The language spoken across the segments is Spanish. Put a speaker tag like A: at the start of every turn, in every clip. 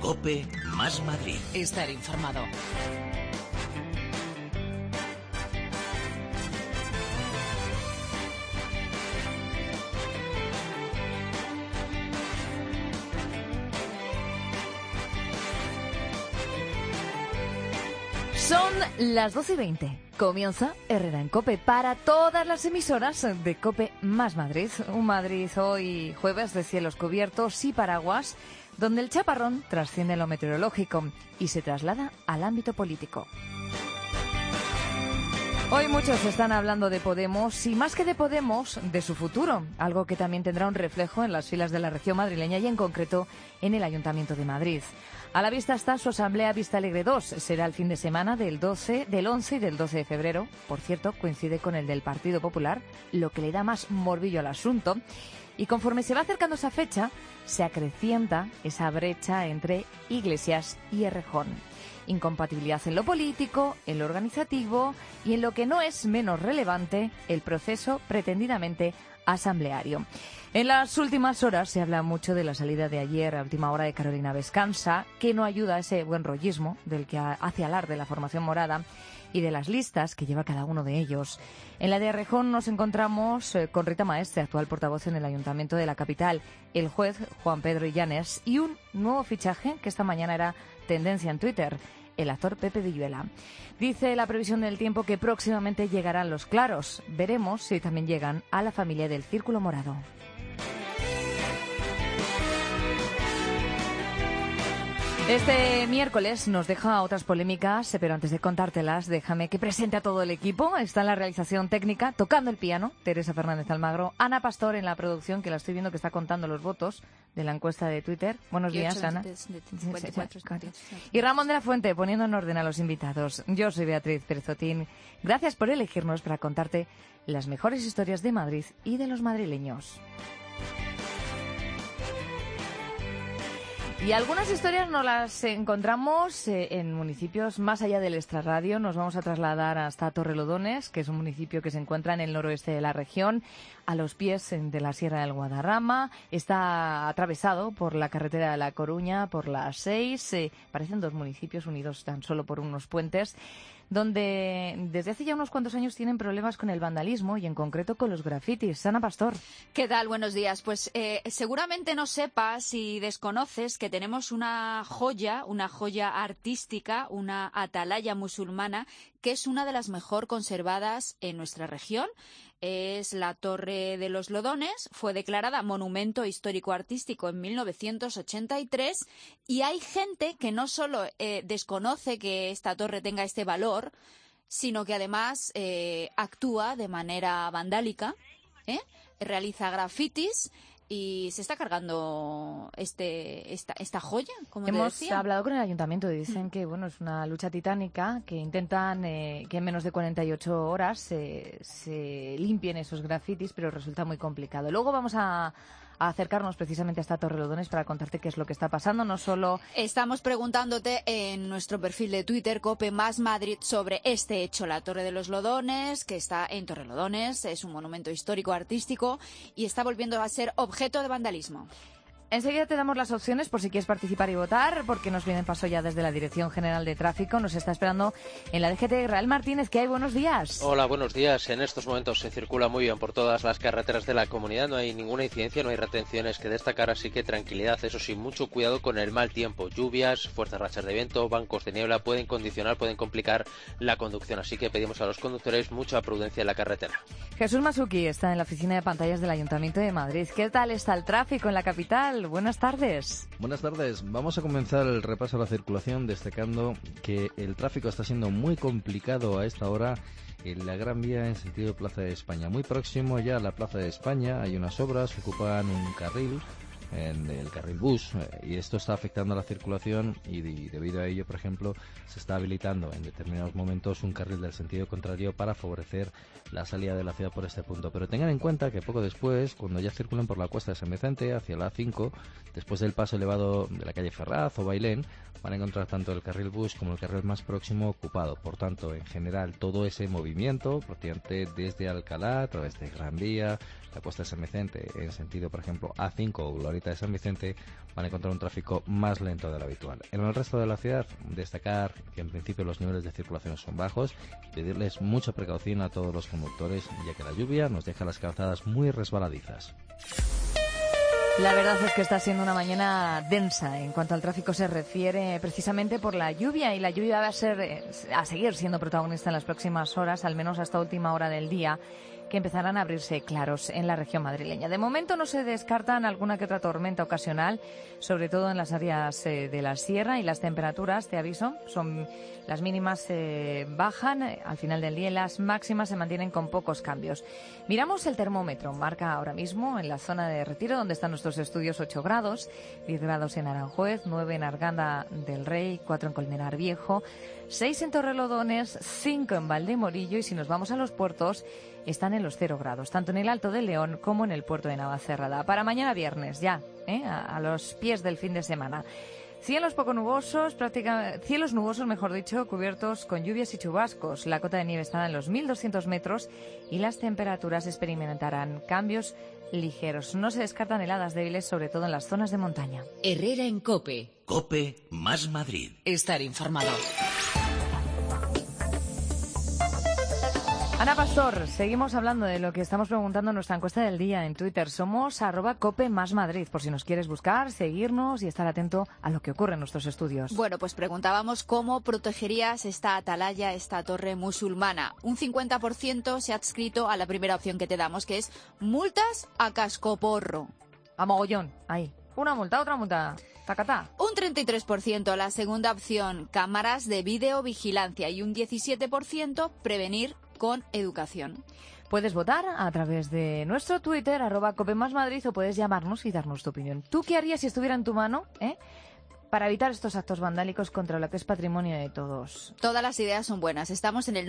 A: COPE más Madrid.
B: Estar informado.
C: Son las 12:20. Comienza Herrera en COPE para todas las emisoras de COPE más Madrid. Un Madrid hoy jueves de cielos cubiertos y paraguas, donde el chaparrón trasciende lo meteorológico y se traslada al ámbito político. Hoy muchos están hablando de Podemos y más que de Podemos, de su futuro, algo que también tendrá un reflejo en las filas de la región madrileña y en concreto en el Ayuntamiento de Madrid. A la vista está su asamblea Vista Alegre 2. Será el fin de semana del 11 y del 12 de febrero. Por cierto, coincide con el del Partido Popular, lo que le da más morbillo al asunto. Y conforme se va acercando esa fecha, se acrecienta esa brecha entre Iglesias y Errejón. Incompatibilidad en lo político, en lo organizativo y en lo que no es menos relevante, el proceso pretendidamente asambleario. En las últimas horas se habla mucho de la salida de ayer a última hora de Carolina Vescanza, que no ayuda a ese buen rollismo del que hace alarde la formación morada y de las listas que lleva cada uno de ellos. En la de Errejón nos encontramos con Rita Maestre, actual portavoz en el Ayuntamiento de la capital, el juez Juan Pedro Illanes y un nuevo fichaje que esta mañana era tendencia en Twitter, el actor Pepe Villuela. Dice la previsión del tiempo que próximamente llegarán los claros. Veremos si también llegan a la familia del Círculo Morado. Este miércoles nos deja otras polémicas, pero antes de contártelas, déjame que presente a todo el equipo. Está en la realización técnica, tocando el piano, Teresa Fernández Almagro, Ana Pastor en la producción, que la estoy viendo que está contando los votos de la encuesta de Twitter. Buenos días, Ana. Y Ramón de la Fuente, poniendo en orden a los invitados. Yo soy Beatriz Pérez Otín. Gracias por elegirnos para contarte las mejores historias de Madrid y de los madrileños. Y algunas historias nos las encontramos en municipios más allá del extrarradio. Nos vamos a trasladar hasta Torrelodones, que es un municipio que se encuentra en el noroeste de la región, a los pies de la Sierra del Guadarrama. Está atravesado por la carretera de La Coruña, por la 6. Parecen dos municipios unidos tan solo por unos puentes, donde desde hace ya unos cuantos años tienen problemas con el vandalismo y en concreto con los grafitis. Ana Pastor.
D: ¿Qué tal? Buenos días. Pues seguramente no sepas y desconoces que tenemos una joya artística, una atalaya musulmana, que es una de las mejor conservadas en nuestra región. Es la Torre de los Lodones, fue declarada Monumento Histórico-Artístico en 1983 y hay gente que no solo desconoce que esta torre tenga este valor, sino que además actúa de manera vandálica, realiza grafitis y se está cargando esta joya, como te decía.
C: Hemos hablado con el ayuntamiento y dicen que bueno, es una lucha titánica, que intentan que en menos de 48 horas se limpien esos grafitis, pero resulta muy complicado. Luego vamos a acercarnos precisamente a esta Torrelodones para contarte qué es lo que está pasando. No solo
D: estamos preguntándote en nuestro perfil de Twitter, COPE más Madrid, sobre este hecho, la Torre de los Lodones, que está en Torrelodones, es un monumento histórico artístico y está volviendo a ser objeto de vandalismo.
C: Enseguida te damos las opciones por si quieres participar y votar, porque nos viene paso ya desde la Dirección General de Tráfico. Nos está esperando en la DGT Israel Martínez. ¿Qué hay? Buenos días.
E: Hola, buenos días. En estos momentos se circula muy bien por todas las carreteras de la comunidad. No hay ninguna incidencia, no hay retenciones que destacar, así que tranquilidad. Eso sí, mucho cuidado con el mal tiempo. Lluvias, fuertes rachas de viento, bancos de niebla pueden condicionar, pueden complicar la conducción. Así que pedimos a los conductores mucha prudencia en la carretera.
C: Jesús Masuki está en la oficina de pantallas del Ayuntamiento de Madrid. ¿Qué tal está el tráfico en la capital? Buenas tardes.
F: Buenas tardes. Vamos a comenzar el repaso a la circulación destacando que el tráfico está siendo muy complicado a esta hora en la Gran Vía en sentido Plaza de España. Muy próximo ya a la Plaza de España hay unas obras, ocupan un carril en el carril bus y esto está afectando a la circulación y debido a ello, por ejemplo, se está habilitando en determinados momentos un carril del sentido contrario para favorecer la salida de la ciudad por este punto. Pero tengan en cuenta que poco después, cuando ya circulen por la Cuesta de San Vicente hacia la A5, después del paso elevado de la calle Ferraz o Bailén, van a encontrar tanto el carril bus como el carril más próximo ocupado. Por tanto, en general, todo ese movimiento, prácticamente desde Alcalá, a través de Gran Vía, la Costa de San Vicente, en sentido, por ejemplo, A5 o Glorieta de San Vicente, van a encontrar un tráfico más lento de lo habitual. En el resto de la ciudad, destacar que en principio los niveles de circulación son bajos, pedirles mucha precaución a todos los conductores, ya que la lluvia nos deja las calzadas muy resbaladizas.
C: La verdad es que está siendo una mañana densa en cuanto al tráfico se refiere, precisamente por la lluvia, y la lluvia va a seguir siendo protagonista en las próximas horas, al menos hasta última hora del día, que empezarán a abrirse claros en la región madrileña. De momento no se descartan alguna que otra tormenta ocasional, sobre todo en las áreas de la sierra, y las temperaturas, te aviso, las mínimas bajan al final del día y las máximas se mantienen con pocos cambios. Miramos el termómetro, marca ahora mismo en la zona de Retiro, donde están nuestros estudios, 8 grados, 10 grados en Aranjuez, 9 en Arganda del Rey, 4 en Colmenar Viejo, 6 en Torrelodones, 5 en Valdemorillo, y si nos vamos a los puertos, están en los 0 grados, tanto en el Alto de León como en el puerto de Navacerrada. Para mañana viernes, ya, a los pies del fin de semana. Cielos poco nubosos, cielos nubosos, mejor dicho, cubiertos con lluvias y chubascos. La cota de nieve estará en los 1.200 metros y las temperaturas experimentarán cambios ligeros. No se descartan heladas débiles, sobre todo en las zonas de montaña.
A: Herrera en COPE.
B: COPE más Madrid.
A: Estar informado.
C: Ana Pastor, seguimos hablando de lo que estamos preguntando en nuestra encuesta del día en Twitter. Somos @COPE más Madrid, por si nos quieres buscar, seguirnos y estar atento a lo que ocurre en nuestros estudios.
D: Bueno, pues preguntábamos cómo protegerías esta atalaya, esta torre musulmana. Un 50% se ha adscrito a la primera opción que te damos, que es multas a cascoporro.
C: A mogollón, ahí. Una multa, otra multa. Tacatá.
D: Un 33% la segunda opción, cámaras de videovigilancia, y un 17% prevenir con educación.
C: Puedes votar a través de nuestro Twitter, @COPEMásMadrid, o puedes llamarnos y darnos tu opinión. ¿Tú qué harías si estuviera en tu mano, para evitar estos actos vandálicos contra lo que es patrimonio de todos?
D: Todas las ideas son buenas. Estamos en el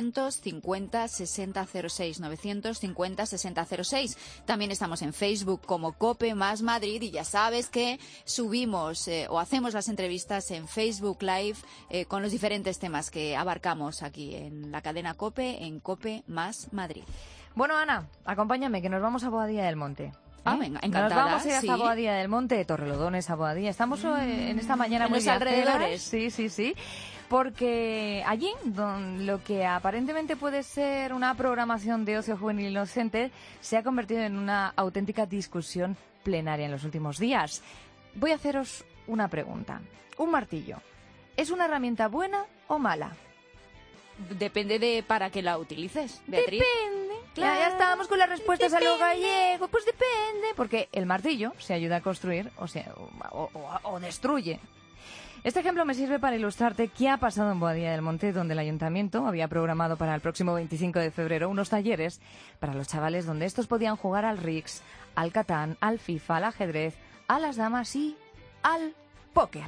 D: 950-6006, 950-6006. También estamos en Facebook como COPE más Madrid, y ya sabes que subimos o hacemos las entrevistas en Facebook Live con los diferentes temas que abarcamos aquí en la cadena COPE, en COPE más Madrid.
C: Bueno, Ana, acompáñame, que nos vamos a Boadilla del Monte.
D: Venga, encantada.
C: Nos vamos a ir
D: sí.
C: hasta Boadilla del Monte, Torrelodones, a Boadilla. Estamos en esta mañana
D: en
C: muy
D: los alrededores.
C: Sí. Porque allí, lo que aparentemente puede ser una programación de ocio juvenil inocente, se ha convertido en una auténtica discusión plenaria en los últimos días. Voy a haceros una pregunta. Un martillo, ¿es una herramienta buena o mala?
D: Depende de para qué la utilices, Beatriz.
C: Depende.
D: Claro.
C: Ya estábamos con las respuestas a lo gallego. Pues depende, porque el martillo se ayuda a construir o destruye. Este ejemplo me sirve para ilustrarte qué ha pasado en Boadilla del Monte, donde el ayuntamiento había programado para el próximo 25 de febrero unos talleres para los chavales donde estos podían jugar al Rix, al Catán, al FIFA, al ajedrez, a las damas y al póker.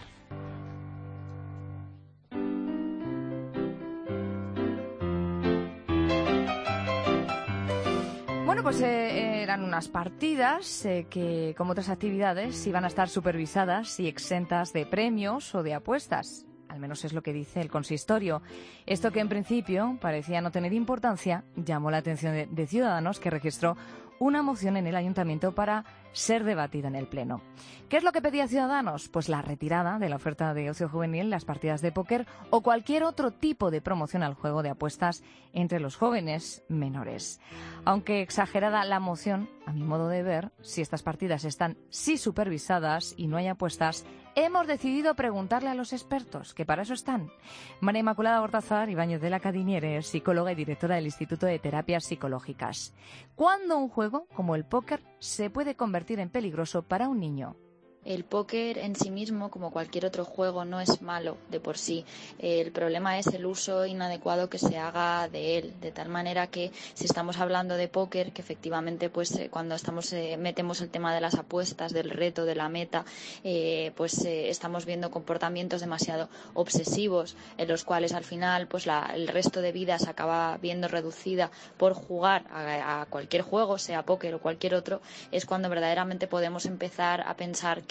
C: Bueno, pues eran unas partidas que, como otras actividades, iban a estar supervisadas y exentas de premios o de apuestas. Al menos es lo que dice el consistorio. Esto, que en principio parecía no tener importancia, llamó la atención de Ciudadanos, que registró una moción en el ayuntamiento para ser debatida en el Pleno. ¿Qué es lo que pedía Ciudadanos? Pues la retirada de la oferta de ocio juvenil, las partidas de póker o cualquier otro tipo de promoción al juego de apuestas entre los jóvenes menores. Aunque exagerada la moción, a mi modo de ver, si estas partidas están supervisadas y no hay apuestas, hemos decidido preguntarle a los expertos, que para eso están. María Inmaculada Gortázar Ibáñez de la Cadiniere, psicóloga y directora del Instituto de Terapias Psicológicas. ¿Cuándo un juego como el póker se puede convertir en peligroso para un niño?
G: El póker en sí mismo, como cualquier otro juego, no es malo de por sí. El problema es el uso inadecuado que se haga de él, de tal manera que si estamos hablando de póker, que efectivamente cuando metemos el tema de las apuestas, del reto, de la meta, estamos viendo comportamientos demasiado obsesivos, en los cuales al final el resto de vida se acaba viendo reducida por jugar a cualquier juego, sea póker o cualquier otro. Es cuando verdaderamente podemos empezar a pensar que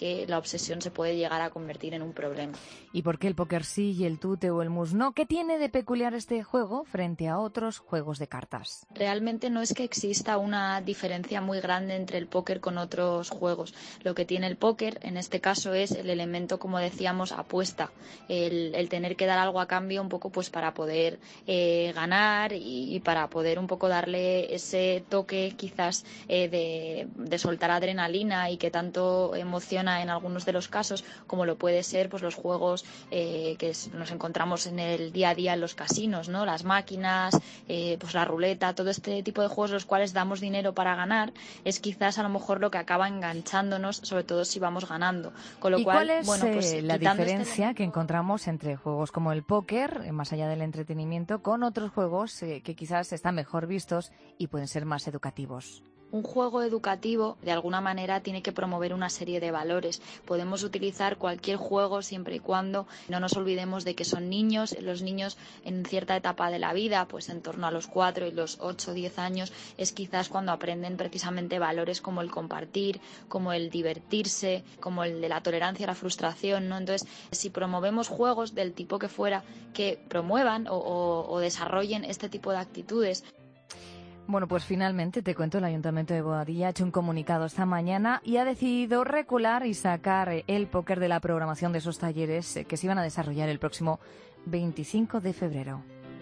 G: que la obsesión se puede llegar a convertir en un problema.
C: ¿Y por qué el póker sí y el tute o el mus no? ¿Qué tiene de peculiar este juego frente a otros juegos de cartas?
G: Realmente no es que exista una diferencia muy grande entre el póker con otros juegos. Lo que tiene el póker, en este caso, es el elemento, como decíamos, apuesta. El tener que dar algo a cambio un poco pues para poder ganar y para poder un poco darle ese toque quizás de soltar adrenalina y que tanto emociona en algunos de los casos, como lo puede ser pues los juegos que nos encontramos en el día a día en los casinos, ¿no? Las máquinas, pues la ruleta, todo este tipo de juegos los cuales damos dinero para ganar, es quizás a lo mejor lo que acaba enganchándonos, sobre todo si vamos ganando. Con lo cual,
C: cuál es
G: pues,
C: la diferencia que encontramos entre juegos como el póker, más allá del entretenimiento, con otros juegos que quizás están mejor vistos y pueden ser más educativos?
G: Un juego educativo, de alguna manera, tiene que promover una serie de valores. Podemos utilizar cualquier juego siempre y cuando no nos olvidemos de que son niños. Los niños en cierta etapa de la vida, pues en torno a los 4 y los 8 o 10 años, es quizás cuando aprenden precisamente valores como el compartir, como el divertirse, como el de la tolerancia a la frustración, ¿no? Entonces, si promovemos juegos del tipo que fuera que promuevan o desarrollen este tipo de actitudes.
C: Bueno, pues finalmente te cuento, el Ayuntamiento de Boadilla ha hecho un comunicado esta mañana y ha decidido recular y sacar el póker de la programación de esos talleres que se iban a desarrollar el próximo 25 de febrero.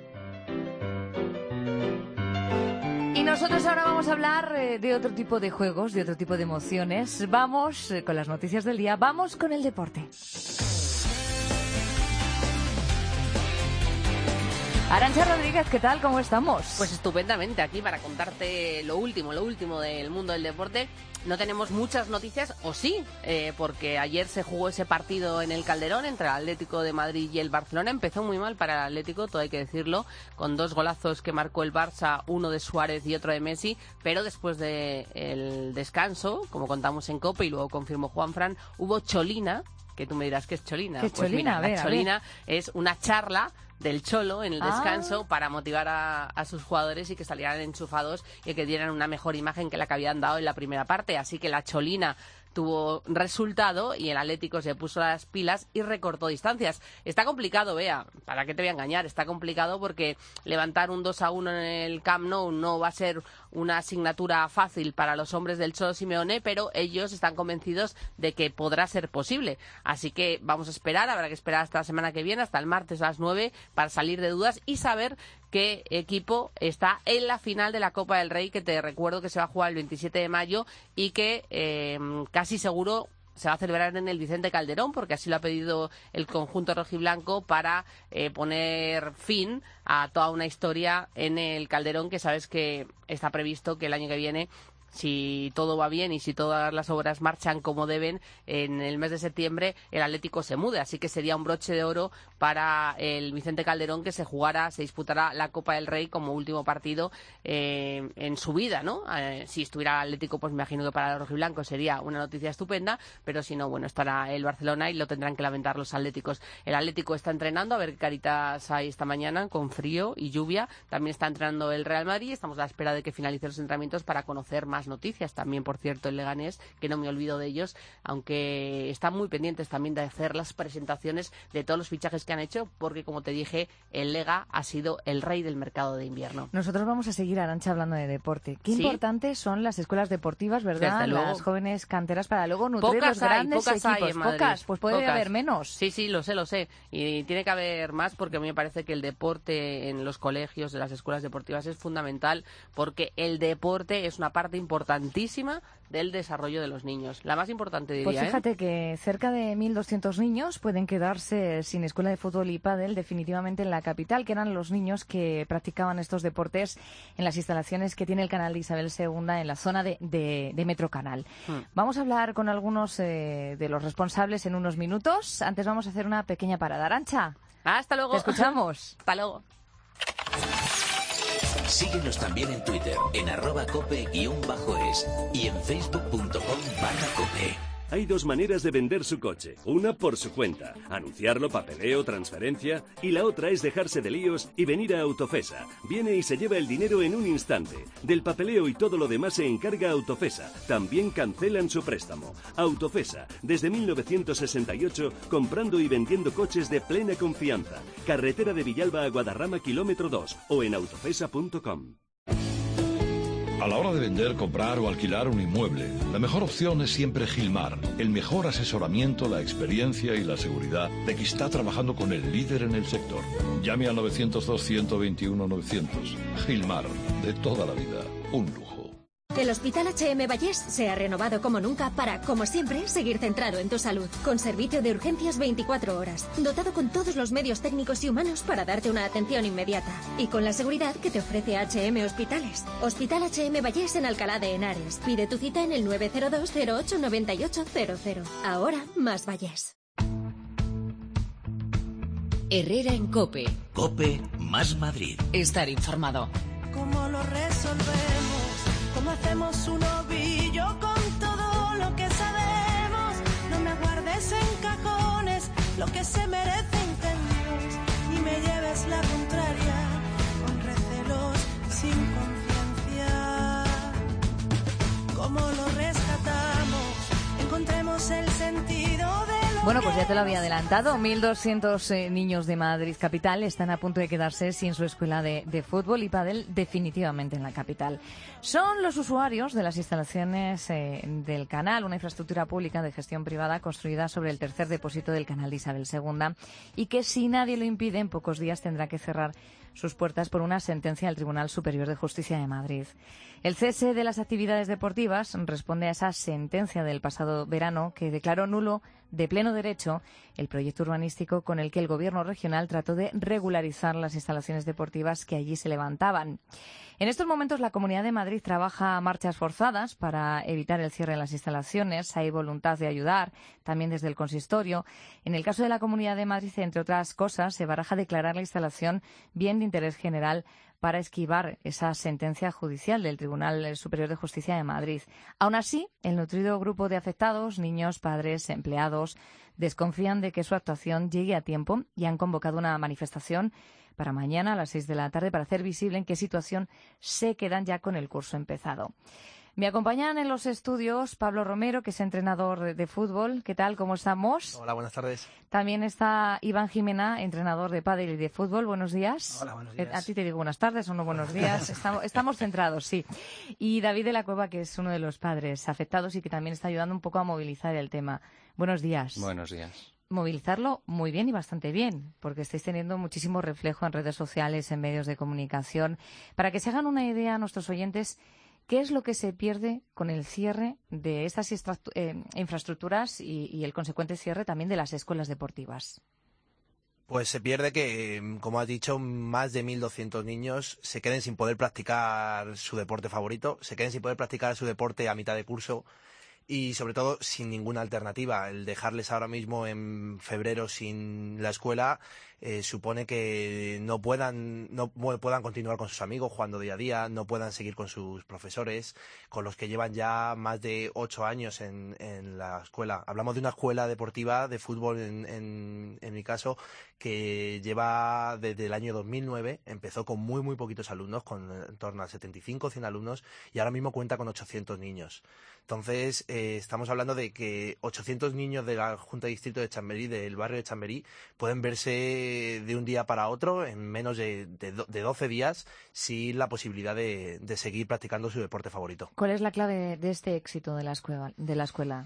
C: Y nosotros ahora vamos a hablar de otro tipo de juegos, de otro tipo de emociones. Vamos con las noticias del día, vamos con el deporte. Arantxa Rodríguez, ¿qué tal? ¿Cómo estamos?
H: Pues estupendamente aquí para contarte lo último del mundo del deporte. No tenemos muchas noticias, o sí, porque ayer se jugó ese partido en el Calderón entre el Atlético de Madrid y el Barcelona. Empezó muy mal para el Atlético, todo hay que decirlo, con 2 golazos que marcó el Barça, uno de Suárez y otro de Messi, pero después del descanso, como contamos en COPE y luego confirmó Juanfran, hubo cholina, que tú me dirás, ¿qué es cholina?
C: ¿Qué es cholina?
H: Mira, la cholina es una charla del Cholo en el descanso para motivar a sus jugadores y que salieran enchufados y que dieran una mejor imagen que la que habían dado en la primera parte. Así que la cholina tuvo resultado y el Atlético se puso las pilas y recortó distancias. Está complicado, Bea, ¿para qué te voy a engañar? Está complicado porque levantar un 2-1 en el Camp Nou no va a ser una asignatura fácil para los hombres del Cholo Simeone, pero ellos están convencidos de que podrá ser posible. Así que vamos a esperar, habrá que esperar hasta la semana que viene, hasta el martes a las 9, para salir de dudas y saber qué equipo está en la final de la Copa del Rey, que te recuerdo que se va a jugar el 27 de mayo y que casi seguro se va a celebrar en el Vicente Calderón, porque así lo ha pedido el conjunto rojiblanco para poner fin a toda una historia en el Calderón, que sabes que está previsto que el año que viene, si todo va bien y si todas las obras marchan como deben, en el mes de septiembre el Atlético se mude. Así que sería un broche de oro para el Vicente Calderón que se disputara la Copa del Rey como último partido en su vida, ¿no? Si estuviera el Atlético, pues me imagino que para los rojiblancos sería una noticia estupenda, pero si no, bueno, estará el Barcelona y lo tendrán que lamentar los atléticos. El Atlético está entrenando, a ver qué caritas hay esta mañana, con frío y lluvia. También está entrenando el Real Madrid. Estamos a la espera de que finalicen los entrenamientos para conocer más noticias. También, por cierto, el Leganés, que no me olvido de ellos, aunque están muy pendientes también de hacer las presentaciones de todos los fichajes que han hecho, porque, como te dije, el Lega ha sido el rey del mercado de invierno.
C: Nosotros vamos a seguir, Arantxa, hablando de deporte. Qué importantes son las escuelas deportivas, ¿verdad?
H: Desde luego.
C: Las jóvenes canteras para luego nutrir los grandes equipos.
H: Hay en Madrid.
C: Pocas, pues puede haber menos.
H: Sí, lo sé. Y tiene que haber más, porque a mí me parece que el deporte en los colegios, en las escuelas deportivas, es fundamental, porque el deporte es una parte importantísima del desarrollo de los niños. La más importante, diría.
C: Pues fíjate que cerca de 1.200 niños pueden quedarse sin escuela de fútbol y pádel definitivamente en la capital, que eran los niños que practicaban estos deportes en las instalaciones que tiene el canal de Isabel II en la zona de Metrocanal. Vamos a hablar con algunos de los responsables en unos minutos. Antes vamos a hacer una pequeña parada. Arantxa,
H: hasta luego.
C: Te escuchamos.
H: Hasta luego.
B: Síguenos también en Twitter, en @cope_es y en facebook.com/cope.
I: Hay dos maneras de vender su coche. Una por su cuenta, anunciarlo, papeleo, transferencia, y la otra es dejarse de líos y venir a Autofesa. Viene y se lleva el dinero en un instante. Del papeleo y todo lo demás se encarga Autofesa. También cancelan su préstamo. Autofesa, desde 1968, comprando y vendiendo coches de plena confianza. Carretera de Villalba a Guadarrama, kilómetro 2, o en autofesa.com.
J: A la hora de vender, comprar o alquilar un inmueble, la mejor opción es siempre Gilmar. El mejor asesoramiento, la experiencia y la seguridad de que está trabajando con el líder en el sector. Llame al 902-121-900. Gilmar, de toda la vida, un lujo.
K: El Hospital H.M. Vallés se ha renovado como nunca para, como siempre, seguir centrado en tu salud. Con servicio de urgencias 24 horas, dotado con todos los medios técnicos y humanos para darte una atención inmediata. Y con la seguridad que te ofrece H.M. Hospitales. Hospital H.M. Vallés en Alcalá de Henares. Pide tu cita en el 902 08 9800. Ahora más Vallés.
A: Herrera en COPE.
B: COPE más Madrid.
A: Estar informado.
L: ¿Cómo lo resolvemos? ¿Cómo hacemos un ovillo con todo lo que sabemos? No me guardes en cajones lo que se merecen cambios, ni me lleves la contraria con recelos sin conciencia. ¿Cómo lo rescatamos? Encontremos el sentido de lo
C: Bueno, pues ya te lo había adelantado. 1.200 niños de Madrid capital están a punto de quedarse sin su escuela de fútbol y pádel definitivamente en la capital. Son los usuarios de las instalaciones del canal, una infraestructura pública de gestión privada construida sobre el tercer depósito del canal de Isabel II y que, si nadie lo impide, en pocos días tendrá que cerrar sus puertas por una sentencia del Tribunal Superior de Justicia de Madrid. El cese de las actividades deportivas responde a esa sentencia del pasado verano que declaró nulo de pleno derecho el proyecto urbanístico con el que el Gobierno regional trató de regularizar las instalaciones deportivas que allí se levantaban. En estos momentos la Comunidad de Madrid trabaja a marchas forzadas para evitar el cierre de las instalaciones. Hay voluntad de ayudar, también desde el consistorio. En el caso de la Comunidad de Madrid, entre otras cosas, se baraja declarar la instalación bien de interés general para esquivar esa sentencia judicial del Tribunal Superior de Justicia de Madrid. Aún así, el nutrido grupo de afectados, niños, padres, empleados, desconfían de que su actuación llegue a tiempo y han convocado una manifestación para mañana a las 6 de la tarde para hacer visible en qué situación se quedan ya con el curso empezado. Me acompañan en los estudios Pablo Romero, que es entrenador de fútbol. ¿Qué tal? ¿Cómo estamos?
M: Hola, buenas tardes.
C: También está Iván Jimena, entrenador de pádel y de fútbol. Buenos días.
M: Hola, buenos días.
C: A ti te digo buenas tardes o no buenos días. Estamos centrados, sí. Y David de la Cueva, que es uno de los padres afectados y que también está ayudando un poco a movilizar el tema. Buenos días.
N: Buenos días.
C: Movilizarlo muy bien y bastante bien, porque estáis teniendo muchísimo reflejo en redes sociales, en medios de comunicación. Para que se hagan una idea a nuestros oyentes, ¿qué es lo que se pierde con el cierre de estas infraestructuras y el consecuente cierre también de las escuelas deportivas?
M: Pues se pierde que, como has dicho, más de 1.200 niños se queden sin poder practicar su deporte favorito, se queden sin poder practicar su deporte a mitad de curso y, sobre todo, sin ninguna alternativa. El dejarles ahora mismo en febrero sin la escuela supone que no puedan continuar con sus amigos jugando día a día, no puedan seguir con sus profesores, con los que llevan ya más de 8 años en la escuela. Hablamos de una escuela deportiva de fútbol, en mi caso, que lleva desde el año 2009, empezó con muy poquitos alumnos, con en torno a 75 o 100 alumnos, y ahora mismo cuenta con 800 niños. Entonces, estamos hablando de que 800 niños de la Junta de Distrito de Chamberí, del barrio de Chamberí, pueden verse de un día para otro, en menos de 12 días, sin la posibilidad de seguir practicando su deporte favorito.
C: ¿Cuál es la clave de este éxito de la escuela?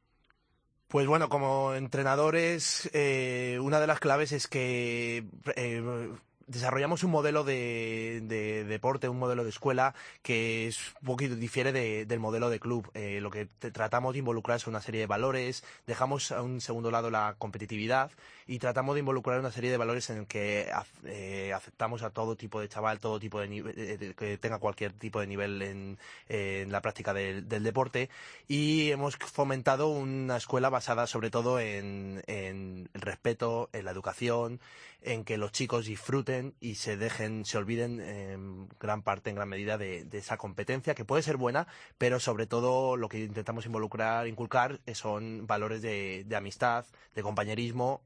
M: Pues bueno, como entrenadores, una de las claves es que desarrollamos un modelo de deporte, un modelo de escuela que es un poquito difiere del modelo de club. Lo que tratamos de involucrar es una serie de valores, dejamos a un segundo lado la competitividad y tratamos de involucrar una serie de valores en el que aceptamos a todo tipo de chaval, todo tipo de nivel, que tenga cualquier tipo de nivel en la práctica del deporte, y hemos fomentado una escuela basada sobre todo en respeto, en la educación, en que los chicos disfruten y se olviden en gran medida de esa competencia, que puede ser buena, pero sobre todo lo que intentamos inculcar son valores de amistad, de compañerismo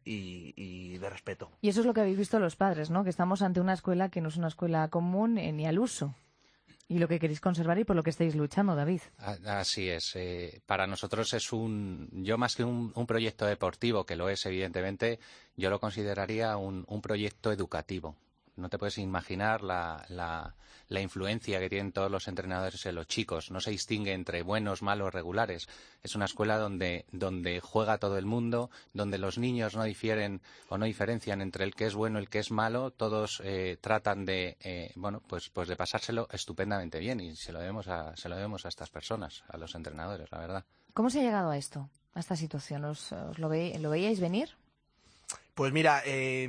M: y de respeto.
C: Y eso es lo que habéis visto los padres, ¿no? Que estamos ante una escuela que no es una escuela común ni al uso. Y lo que queréis conservar y por lo que estáis luchando, David.
N: Así es. Para nosotros es yo más que un proyecto deportivo, que lo es evidentemente, yo lo consideraría un proyecto educativo. No te puedes imaginar la influencia que tienen todos los entrenadores en los chicos. No se distingue entre buenos, malos, regulares. Es una escuela donde juega todo el mundo, donde los niños no difieren o no diferencian entre el que es bueno y el que es malo. Todos tratan de de pasárselo estupendamente bien, y se lo debemos a estas personas, a los entrenadores, la verdad.
C: ¿Cómo se ha llegado a esto, a esta situación? ¿Os lo veíais venir?
M: Pues mira,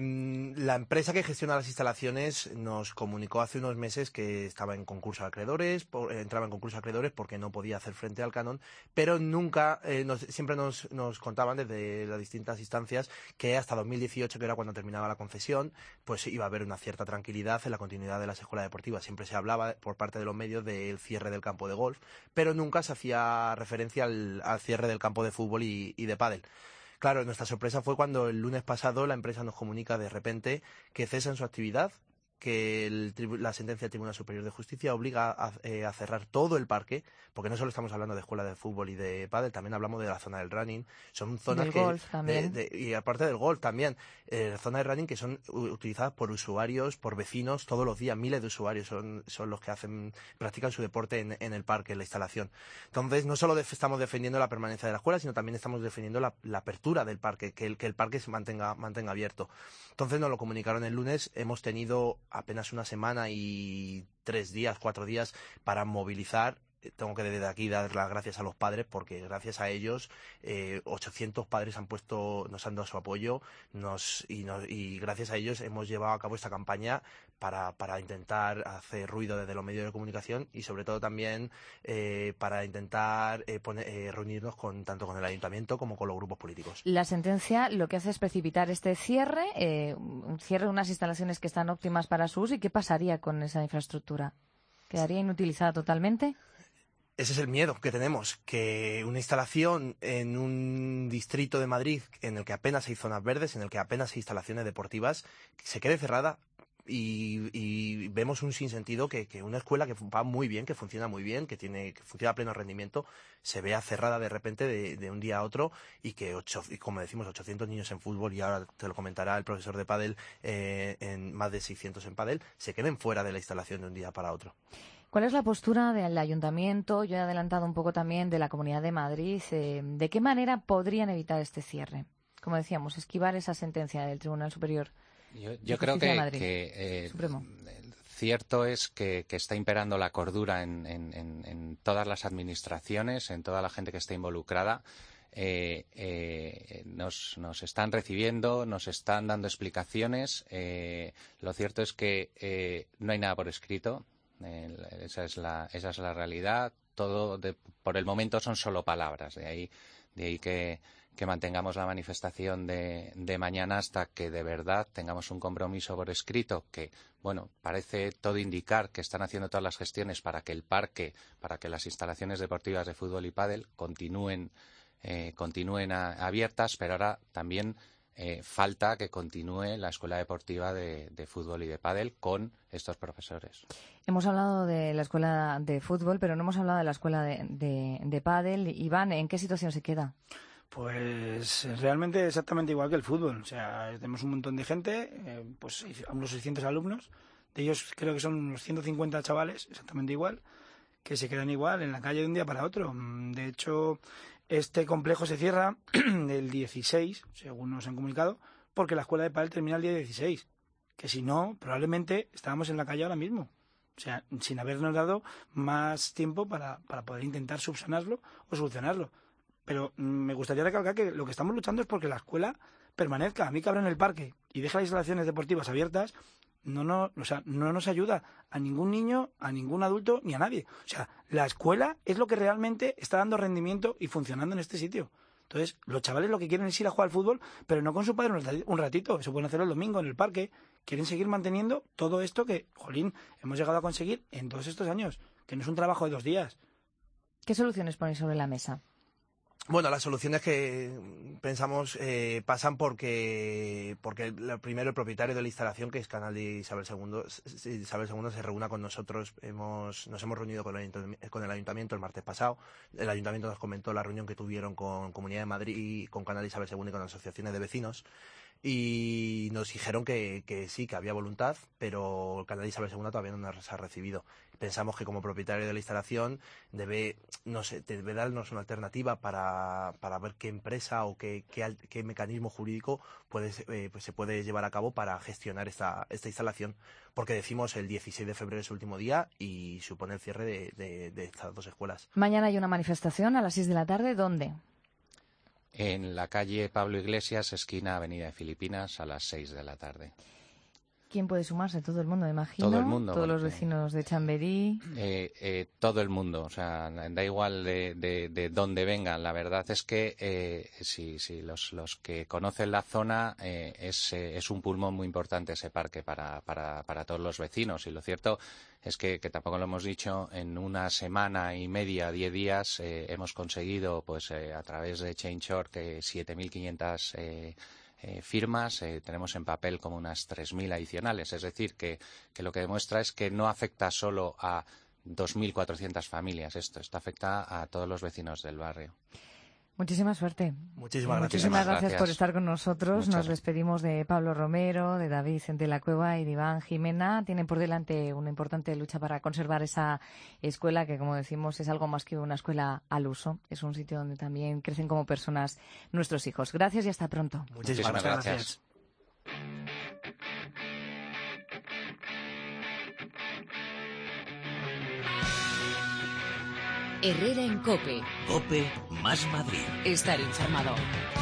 M: la empresa que gestiona las instalaciones nos comunicó hace unos meses que estaba en concurso de acreedores, entraba en concurso de acreedores porque no podía hacer frente al canon, pero nunca, siempre nos contaban desde las distintas instancias que hasta 2018, que era cuando terminaba la concesión, pues iba a haber una cierta tranquilidad en la continuidad de las escuelas deportivas. Siempre se hablaba por parte de los medios del cierre del campo de golf, pero nunca se hacía referencia al cierre del campo de fútbol y de pádel. Claro, nuestra sorpresa fue cuando el lunes pasado la empresa nos comunica de repente que cesan su actividad, que la sentencia del Tribunal Superior de Justicia obliga a cerrar todo el parque, porque no solo estamos hablando de escuelas de fútbol y de pádel, también hablamos de la zona del running. Son zonas
C: del golf también.
M: Y aparte del golf también, zonas de running que son utilizadas por usuarios, por vecinos todos los días. Miles de usuarios son los que practican su deporte en el parque, en la instalación. Entonces, no solo estamos defendiendo la permanencia de la escuela, sino también estamos defendiendo la apertura del parque, que el parque se mantenga abierto. Entonces nos lo comunicaron el lunes. Hemos tenido apenas una semana y 4 días para movilizar. Tengo que desde aquí dar las gracias a los padres, porque gracias a ellos 800 padres nos han dado su apoyo y gracias a ellos hemos llevado a cabo esta campaña para intentar hacer ruido desde los medios de comunicación y sobre todo también para intentar reunirnos tanto con el ayuntamiento como con los grupos políticos.
C: La sentencia lo que hace es precipitar este cierre, un cierre de unas instalaciones que están óptimas para su uso. ¿Y qué pasaría con esa infraestructura? ¿Quedaría inutilizada totalmente?
M: Ese es el miedo que tenemos, que una instalación en un distrito de Madrid en el que apenas hay zonas verdes, en el que apenas hay instalaciones deportivas, se quede cerrada. Y vemos un sinsentido que una escuela que va muy bien, que funciona muy bien, que funciona a pleno rendimiento, se vea cerrada de repente de un día a otro, y que, como decimos, 800 niños en fútbol, y ahora te lo comentará el profesor de pádel, en más de 600 en pádel, se queden fuera de la instalación de un día para otro.
C: ¿Cuál es la postura del ayuntamiento? Yo he adelantado un poco también de la Comunidad de Madrid. ¿De qué manera podrían evitar este cierre? Como decíamos, esquivar esa sentencia del Tribunal Superior.
N: Yo creo que cierto es que está imperando la cordura en todas las administraciones, en toda la gente que está involucrada. Nos están recibiendo, nos están dando explicaciones. Lo cierto es que no hay nada por escrito. Esa es la realidad. Todo por el momento son solo palabras. De ahí que mantengamos la manifestación de mañana hasta que de verdad tengamos un compromiso por escrito, que parece todo indicar que están haciendo todas las gestiones para que el parque, para que las instalaciones deportivas de fútbol y pádel continúen abiertas, pero ahora también falta que continúe la escuela deportiva de fútbol y de pádel con estos profesores.
C: Hemos hablado de la escuela de fútbol, pero no hemos hablado de la escuela de pádel. Iván, ¿en qué situación se queda?
O: Pues realmente exactamente igual que el fútbol. O sea, tenemos un montón de gente, pues unos 600 alumnos. De ellos creo que son unos 150 chavales, exactamente igual, que se quedan igual en la calle de un día para otro. De hecho, este complejo se cierra el 16, según nos han comunicado, porque la escuela de pádel termina el día 16. Que si no, probablemente estábamos en la calle ahora mismo. O sea, sin habernos dado más tiempo para poder intentar subsanarlo o solucionarlo. Pero me gustaría recalcar que lo que estamos luchando es porque la escuela permanezca. A mí que abran el parque y deja las instalaciones deportivas abiertas no nos ayuda a ningún niño, a ningún adulto ni a nadie. O sea, la escuela es lo que realmente está dando rendimiento y funcionando en este sitio. Entonces, los chavales lo que quieren es ir a jugar al fútbol, pero no con su padre un ratito. Eso pueden hacerlo el domingo en el parque. Quieren seguir manteniendo todo esto que, jolín, hemos llegado a conseguir en todos estos años, que no es un trabajo de 2 días.
C: ¿Qué soluciones ponéis sobre la mesa?
M: Bueno, las soluciones que pensamos pasan porque primero el propietario de la instalación, que es Canal de Isabel II, se reúna con nosotros. Nos hemos reunido con el Ayuntamiento el martes pasado. El Ayuntamiento nos comentó la reunión que tuvieron con Comunidad de Madrid, con Canal de Isabel II y con asociaciones de vecinos. Y nos dijeron que sí, que había voluntad, pero el Canal de Isabel II todavía no nos ha recibido. Pensamos que como propietario de la instalación debe darnos una alternativa para ver qué empresa o qué mecanismo jurídico se puede llevar a cabo para gestionar esta instalación, porque decimos el 16 de febrero es el último día y supone el cierre de estas 2 escuelas.
C: Mañana hay una manifestación a las 6 de la tarde. ¿Dónde?
N: En la calle Pablo Iglesias, esquina Avenida de Filipinas, a las 6 de la tarde.
C: ¿Quién puede sumarse? Todo el mundo, me imagino.
N: Todo el mundo.
C: Todos los vecinos de Chamberí.
N: Todo el mundo. O sea, da igual de dónde vengan. La verdad es que si los que conocen la zona, es un pulmón muy importante ese parque para todos los vecinos. Y lo cierto es que tampoco lo hemos dicho, en una semana y media, 10 días, hemos conseguido, pues a través de Change.org, 7.500 firmas. Tenemos en papel como unas 3.000 adicionales. Es decir, que lo que demuestra es que no afecta solo a 2.400 familias. Esto afecta a todos los vecinos del barrio.
C: Muchísima suerte.
M: Muchísimas
C: gracias por estar con nosotros.
N: Muchas
C: Nos despedimos de Pablo Romero, de David de la Cueva y de Iván Jimena. Tienen por delante una importante lucha para conservar esa escuela que, como decimos, es algo más que una escuela al uso. Es un sitio donde también crecen como personas nuestros hijos. Gracias y hasta pronto.
N: Muchísimas gracias.
A: Herrera en COPE.
B: COPE más Madrid.
A: Estar informado.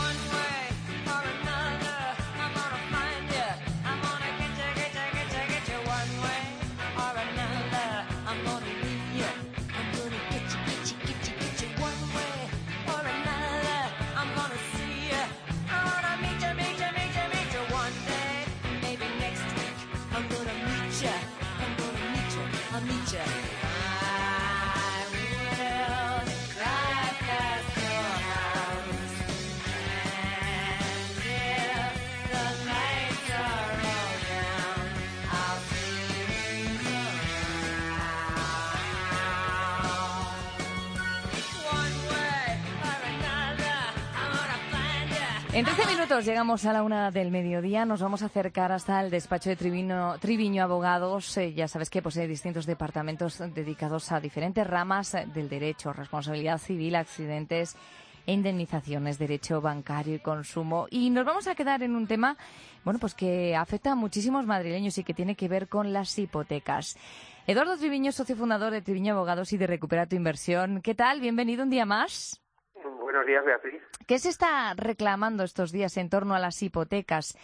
C: En 13 minutos llegamos a la 1 del mediodía. Nos vamos a acercar hasta el despacho de Triviño Abogados. Ya sabes que posee distintos departamentos dedicados a diferentes ramas del derecho: responsabilidad civil, accidentes, indemnizaciones, derecho bancario y consumo. Y nos vamos a quedar en un tema, bueno, pues que afecta a muchísimos madrileños y que tiene que ver con las hipotecas. Eduardo Triviño, socio fundador de Triviño Abogados y de Recupera tu Inversión. ¿Qué tal? Bienvenido un día más.
P: Buenos días, Beatriz.
C: ¿Qué se está reclamando estos días en torno a las hipotecas?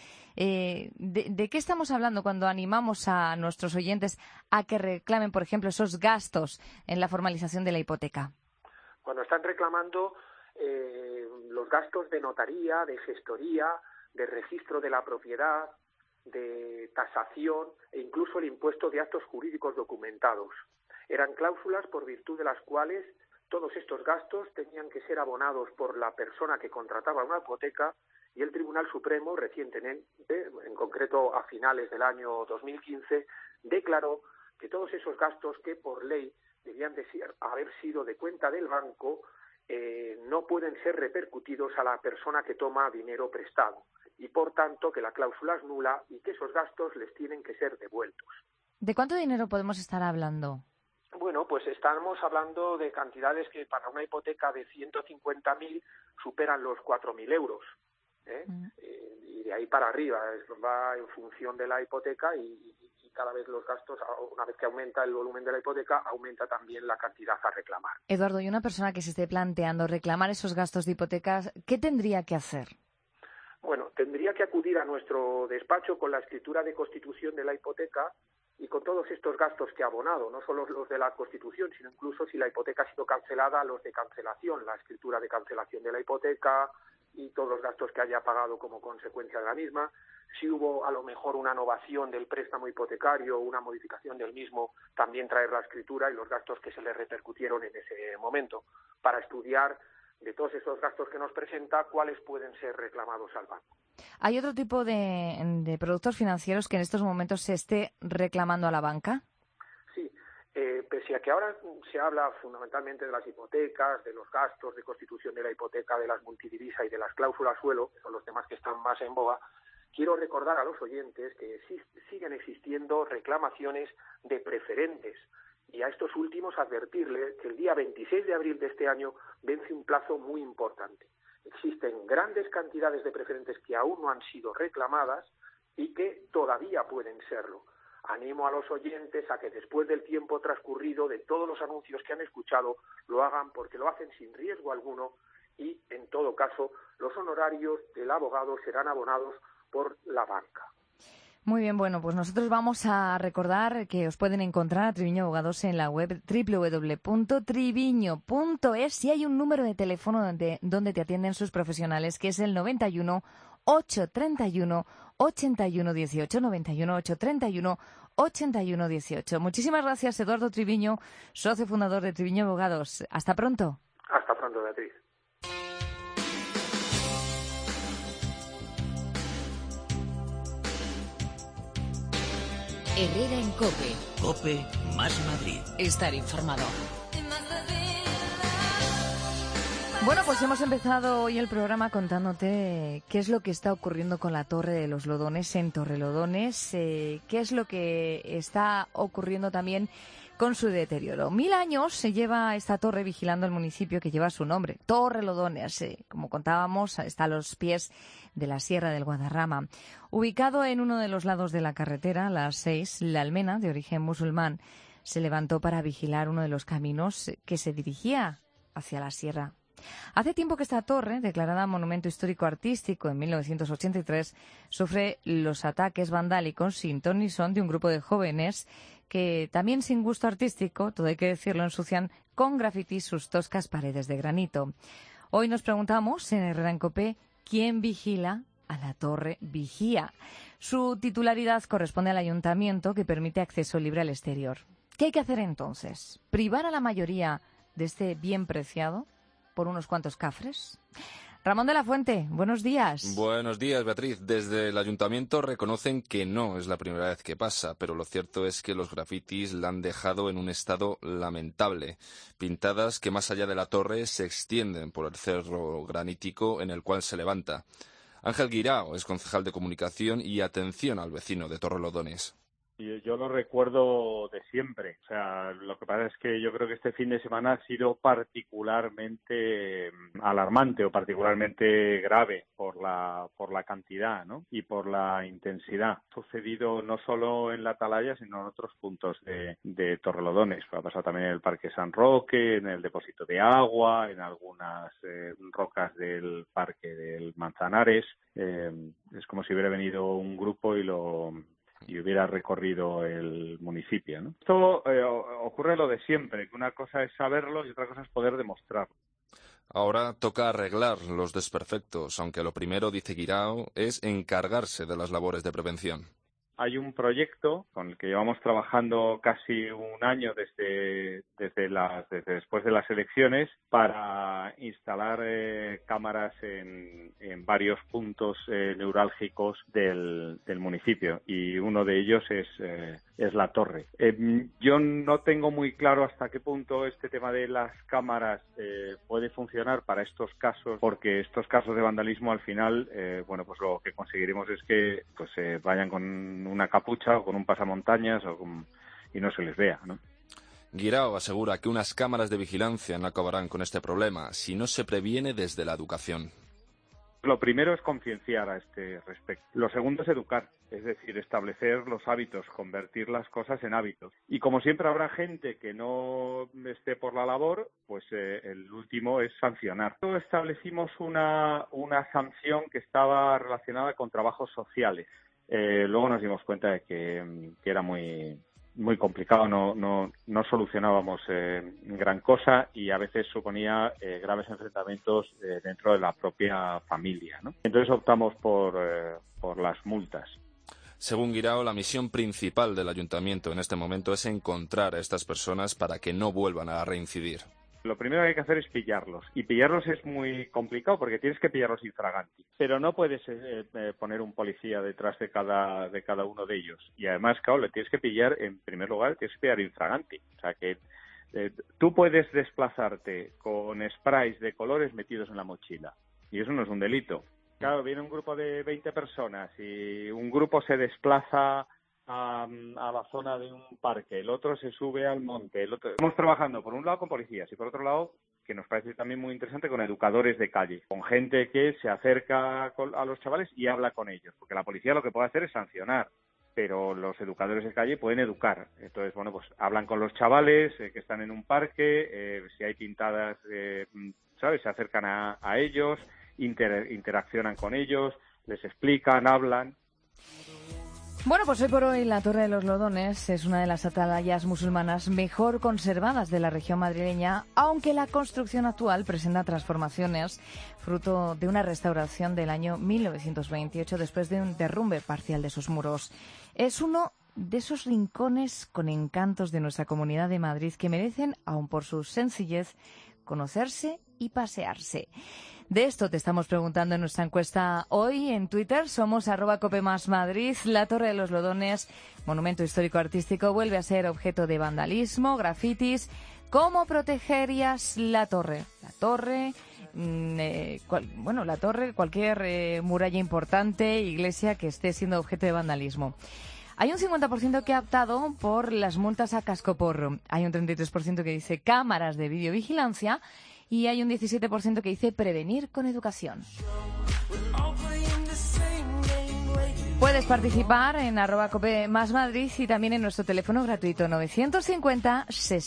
C: ¿De qué estamos hablando cuando animamos a nuestros oyentes a que reclamen, por ejemplo, esos gastos en la formalización de la hipoteca?
P: Cuando están reclamando los gastos de notaría, de gestoría, de registro de la propiedad, de tasación e incluso el impuesto de actos jurídicos documentados. Eran cláusulas por virtud de las cuales todos estos gastos tenían que ser abonados por la persona que contrataba una hipoteca, y el Tribunal Supremo recientemente, en concreto a finales del año 2015, declaró que todos esos gastos que por ley debían de haber sido de cuenta del banco no pueden ser repercutidos a la persona que toma dinero prestado, y por tanto que la cláusula es nula y que esos gastos les tienen que ser devueltos.
C: ¿De cuánto dinero podemos estar hablando?
P: Bueno, pues estamos hablando de cantidades que para una hipoteca de 150.000 superan los 4.000 euros. Y de ahí para arriba, va en función de la hipoteca y cada vez los gastos, una vez que aumenta el volumen de la hipoteca, aumenta también la cantidad a reclamar.
C: Eduardo, y una persona que se esté planteando reclamar esos gastos de hipotecas, ¿qué tendría que hacer?
P: Bueno, tendría que acudir a nuestro despacho con la escritura de constitución de la hipoteca y con todos estos gastos que ha abonado, no solo los de la Constitución, sino incluso si la hipoteca ha sido cancelada, los de cancelación, la escritura de cancelación de la hipoteca y todos los gastos que haya pagado como consecuencia de la misma, si hubo a lo mejor una novación del préstamo hipotecario o una modificación del mismo, también traer la escritura y los gastos que se le repercutieron en ese momento, para estudiar de todos esos gastos que nos presenta, cuáles pueden ser reclamados al banco.
C: ¿Hay otro tipo de productos financieros que en estos momentos se esté reclamando a la banca?
P: Sí, pese a que ahora se habla fundamentalmente de las hipotecas, de los gastos de constitución de la hipoteca, de las multidivisa y de las cláusulas suelo, que son los temas que están más en boga, quiero recordar a los oyentes que siguen existiendo reclamaciones de preferentes, y a estos últimos advertirles que el día 26 de abril de este año vence un plazo muy importante. Existen grandes cantidades de preferentes que aún no han sido reclamadas y que todavía pueden serlo. Animo a los oyentes a que después del tiempo transcurrido de todos los anuncios que han escuchado lo hagan, porque lo hacen sin riesgo alguno y, en todo caso, los honorarios del abogado serán abonados por la banca.
C: Muy bien, bueno, pues nosotros vamos a recordar que os pueden encontrar a Triviño Abogados en la web www.triviño.es y hay un número de teléfono donde te atienden sus profesionales, que es el 91 831 81 18, 91 831 81 18. Muchísimas gracias, Eduardo Triviño, socio fundador de Triviño Abogados. Hasta pronto.
P: Hasta pronto, Beatriz.
A: Herrera en COPE.
B: COPE más Madrid.
A: Estar informado.
C: Bueno, pues hemos empezado hoy el programa contándote qué es lo que está ocurriendo con la Torre de los Lodones en Torrelodones, qué es lo que está ocurriendo también con su deterioro. 1000 años se lleva esta torre vigilando el municipio que lleva su nombre, Torrelodones. Como contábamos, está a los pies de la Sierra del Guadarrama. Ubicado en uno de los lados de la carretera, la 6, la almena, de origen musulmán, se levantó para vigilar uno de los caminos que se dirigía hacia la sierra. Hace tiempo que esta torre, declarada Monumento Histórico Artístico en 1983, sufre los ataques vandálicos sin ton ni son de un grupo de jóvenes que, también sin gusto artístico, todo hay que decirlo, ensucian con grafitis sus toscas paredes de granito. Hoy nos preguntamos en Herrera en COPE, ¿quién vigila a la Torre Vigía? Su titularidad corresponde al ayuntamiento, que permite acceso libre al exterior. ¿Qué hay que hacer entonces? ¿Privar a la mayoría de este bien preciado por unos cuantos cafres? Ramón de la Fuente, buenos días.
Q: Buenos días, Beatriz. Desde el ayuntamiento reconocen que no es la primera vez que pasa, pero lo cierto es que los grafitis la han dejado en un estado lamentable. Pintadas que más allá de la torre se extienden por el cerro granítico en el cual se levanta. Ángel Guirao es concejal de comunicación y atención al vecino de Torrelodones.
R: Yo lo recuerdo de siempre. O sea, lo que pasa es que yo creo que este fin de semana ha sido particularmente alarmante o particularmente grave por la cantidad, ¿no? Y por la intensidad. Ha sucedido no solo en la Atalaya, sino en otros puntos de Torrelodones. Ha pasado también en el Parque San Roque, en el depósito de agua, en algunas rocas del Parque del Manzanares. Es como si hubiera venido un grupo y hubiera recorrido el municipio, ¿no? Esto ocurre lo de siempre, que una cosa es saberlo y otra cosa es poder demostrarlo.
Q: Ahora toca arreglar los desperfectos, aunque lo primero, dice Guirao, es encargarse de las labores de prevención.
R: Hay un proyecto con el que llevamos trabajando casi un año desde después de las elecciones para instalar cámaras en varios puntos neurálgicos del municipio, y uno de ellos es la torre. Yo no tengo muy claro hasta qué punto este tema de las cámaras puede funcionar para estos casos, porque estos casos de vandalismo al final, pues lo que conseguiremos es que vayan con una capucha o con un pasamontañas y no se les vea, ¿no?
Q: Guirao asegura que unas cámaras de vigilancia no acabarán con este problema si no se previene desde la educación.
R: Lo primero es concienciar a este respecto. Lo segundo es educar, es decir, establecer los hábitos, convertir las cosas en hábitos. Y como siempre habrá gente que no esté por la labor, pues el último es sancionar. Establecimos una sanción que estaba relacionada con trabajos sociales. Luego nos dimos cuenta de que era muy complicado, no solucionábamos gran cosa y a veces suponía graves enfrentamientos dentro de la propia familia, ¿no? Entonces optamos por las multas.
Q: Según Guirao, la misión principal del ayuntamiento en este momento es encontrar a estas personas para que no vuelvan a reincidir.
R: Lo primero que hay que hacer es pillarlos. Y pillarlos es muy complicado porque tienes que pillarlos infraganti. Pero no puedes poner un policía detrás de cada uno de ellos. Y además, claro, le tienes que pillar, en primer lugar, tienes que pillar infraganti. O sea que tú puedes desplazarte con sprays de colores metidos en la mochila. Y eso no es un delito. Claro, viene un grupo de 20 personas y un grupo se desplaza a la zona de un parque, el otro se sube al monte, el otro... Estamos trabajando por un lado con policías y por otro lado, que nos parece también muy interesante, con educadores de calle, con gente que se acerca a los chavales y habla con ellos, porque la policía lo que puede hacer es sancionar, pero los educadores de calle pueden educar. Entonces, bueno, pues hablan con los chavales que están en un parque, si hay pintadas, ¿sabes? Se acercan a ellos, interaccionan con ellos, les explican, hablan.
C: Bueno, pues hoy por hoy la Torre de los Lodones es una de las atalayas musulmanas mejor conservadas de la región madrileña, aunque la construcción actual presenta transformaciones fruto de una restauración del año 1928 después de un derrumbe parcial de sus muros. Es uno de esos rincones con encantos de nuestra Comunidad de Madrid que merecen, aun por su sencillez, conocerse y pasearse. De esto te estamos preguntando en nuestra encuesta hoy en Twitter. Somos @copemasmadrid. La Torre de los Lodones, monumento histórico artístico, vuelve a ser objeto de vandalismo, grafitis. ¿Cómo protegerías la torre? La torre, cualquier muralla importante, iglesia que esté siendo objeto de vandalismo. Hay un 50% que ha optado por las multas a cascoporro. Hay un 33% que dice cámaras de videovigilancia. Y hay un 17% que dice prevenir con educación. Puedes participar en @copemasmadrid y también en nuestro teléfono gratuito 950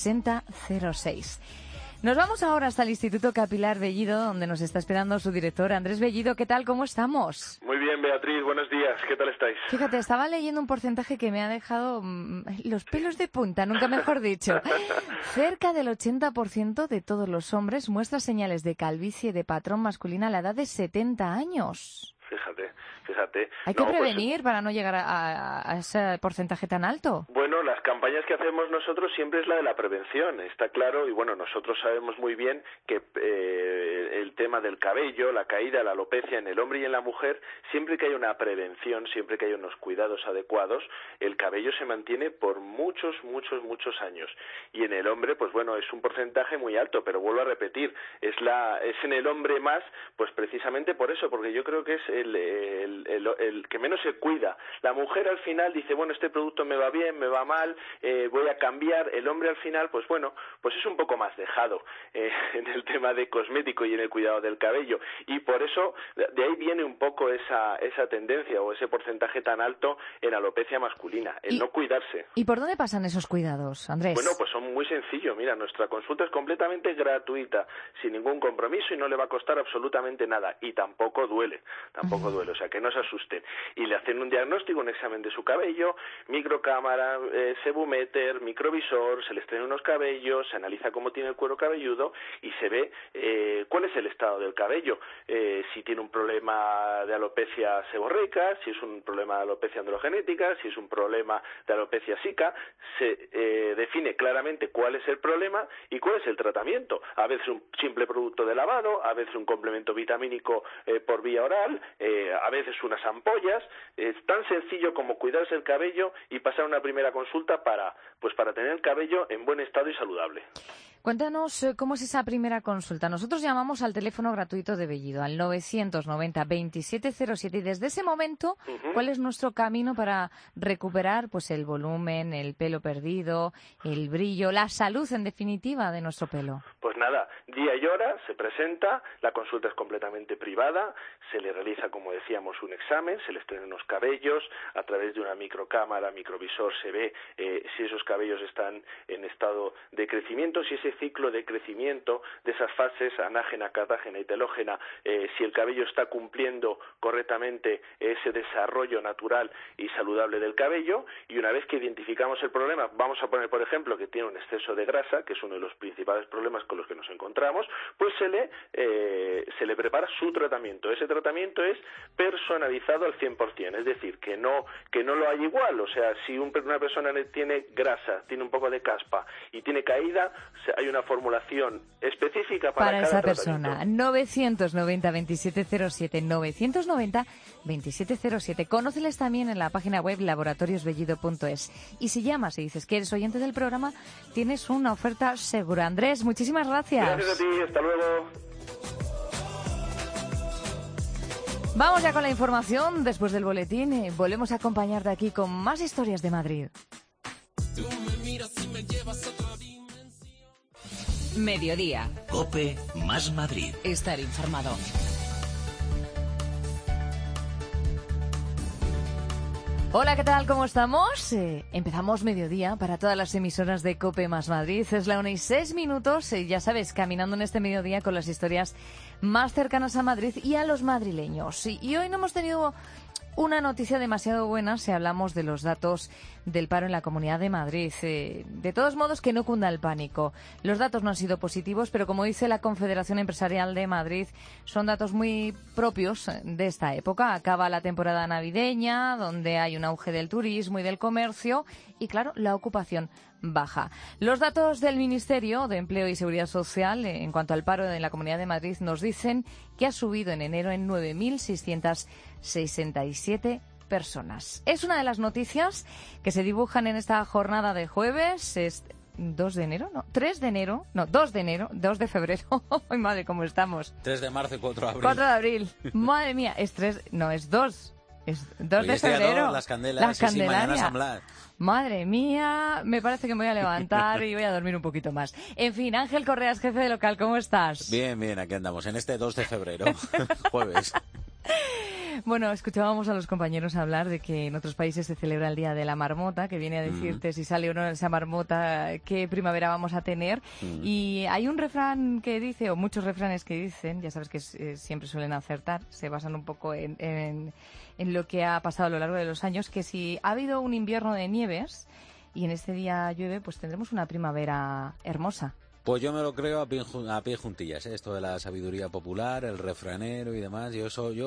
C: 6006. Nos vamos ahora hasta el Instituto Capilar Bellido, donde nos está esperando su director, Andrés Bellido. ¿Qué tal? ¿Cómo estamos?
S: Muy bien, Beatriz. Buenos días. ¿Qué tal estáis?
C: Fíjate, estaba leyendo un porcentaje que me ha dejado los pelos de punta, nunca mejor dicho. Cerca del 80% de todos los hombres muestra señales de calvicie de patrón masculina a la edad de 70 años.
S: Fíjate.
C: Hay que prevenir para no llegar a ese porcentaje tan alto.
S: Bueno, las campañas que hacemos nosotros siempre es la de la prevención, está claro, y bueno, nosotros sabemos muy bien que el tema del cabello, la caída, la alopecia en el hombre y en la mujer, siempre que hay una prevención, siempre que hay unos cuidados adecuados, el cabello se mantiene por muchos años. Y en el hombre, pues bueno, es un porcentaje muy alto, pero vuelvo a repetir, es en el hombre más, pues precisamente por eso, porque yo creo que es el que menos se cuida. La mujer al final dice, bueno, este producto me va bien, me va mal, voy a cambiar. El hombre al final, pues bueno, pues es un poco más dejado en el tema de cosmético y en el cuidado del cabello. Y por eso, de ahí viene un poco esa tendencia o ese porcentaje tan alto en alopecia masculina, el no cuidarse.
C: ¿Y por dónde pasan esos cuidados, Andrés?
S: Bueno, pues son muy sencillos. Mira, nuestra consulta es completamente gratuita, sin ningún compromiso y no le va a costar absolutamente nada. Y tampoco duele, o sea, que no se asusten. Y le hacen un diagnóstico, un examen de su cabello, microcámara, sebuméter, microvisor, se les traen unos cabellos, se analiza cómo tiene el cuero cabelludo y se ve cuál es el estado del cabello, si tiene un problema de alopecia seborreica, si es un problema de alopecia androgenética, si es un problema de alopecia sica, se define claramente cuál es el problema y cuál es el tratamiento. A veces un simple producto de lavado, a veces un complemento vitamínico por vía oral, a veces unas ampollas. Es tan sencillo como cuidarse el cabello y pasar una primera consulta para tener el cabello en buen estado y saludable.
C: Cuéntanos cómo es esa primera consulta. Nosotros llamamos al teléfono gratuito de Bellido, al 990-2707, y desde ese momento, ¿cuál es nuestro camino para recuperar pues el volumen, el pelo perdido, el brillo, la salud, en definitiva, de nuestro pelo?
S: Pues nada, día y hora, se presenta, la consulta es completamente privada, se le realiza, como decíamos, un examen, se les traen unos cabellos, a través de una microcámara, microvisor, se ve si esos cabellos están en estado de crecimiento, si ese ciclo de crecimiento, de esas fases anágena, catágena y telógena, si el cabello está cumpliendo correctamente ese desarrollo natural y saludable del cabello, y una vez que identificamos el problema, vamos a poner por ejemplo que tiene un exceso de grasa, que es uno de los principales problemas con los que nos encontramos, pues se le prepara su tratamiento. Ese tratamiento es personalizado al 100%, es decir, que no lo hay igual. O sea, si una persona tiene grasa, tiene un poco de caspa y tiene caída, hay una formulación específica para cada
C: esa
S: tratamiento.
C: persona. 990-2707, 990-2707. Conóceles también en la página web laboratoriosbellido.es. Y si llamas y dices que eres oyente del programa, tienes una oferta segura. Andrés, muchísimas gracias.
S: Gracias a ti, hasta luego.
C: Vamos ya con la información. Después del boletín, volvemos a acompañarte aquí con más historias de Madrid.
A: Mediodía.
B: COPE más Madrid.
A: Estar informado.
C: Hola, ¿qué tal? ¿Cómo estamos? Empezamos mediodía para todas las emisoras de COPE más Madrid. Es la 1:06. Ya sabes, caminando en este mediodía con las historias más cercanas a Madrid y a los madrileños. Y hoy no hemos tenido una noticia demasiado buena si hablamos de los datos del paro en la Comunidad de Madrid. De todos modos, que no cunda el pánico. Los datos no han sido positivos, pero como dice la Confederación Empresarial de Madrid, son datos muy propios de esta época. Acaba la temporada navideña, donde hay un auge del turismo y del comercio, y claro, la ocupación baja. Los datos del Ministerio de Empleo y Seguridad Social en cuanto al paro en la Comunidad de Madrid nos dicen que ha subido en enero en 9.667 personas. Es una de las noticias que se dibujan en esta jornada de jueves. Es 2 de enero, no, 3 de enero, no, 2 de enero, 2 de febrero. ¡Ay, madre, cómo estamos!
T: 3 de marzo y 4 de abril.
C: 4 de abril. Madre mía, es 3, no, es 2. Es 2
T: Hoy
C: de febrero.
T: 2, las candelas,
C: la
T: sí, mañana asamblea.
C: Madre mía, me parece que me voy a levantar y voy a dormir un poquito más. En fin, Ángel Correas, jefe de local, ¿cómo estás?
T: Bien, bien, aquí andamos, en este 2 de febrero, jueves.
C: Bueno, escuchábamos a los compañeros hablar de que en otros países se celebra el Día de la Marmota, que viene a decirte si sale o no esa marmota, qué primavera vamos a tener. Y hay un refrán que dice, o muchos refranes que dicen, ya sabes que siempre suelen acertar, se basan un poco en lo que ha pasado a lo largo de los años, que si ha habido un invierno de nieves y en este día llueve, pues tendremos una primavera hermosa.
T: Pues yo me lo creo a pie juntillas, ¿eh? Esto de la sabiduría popular, el refranero y demás. Yo soy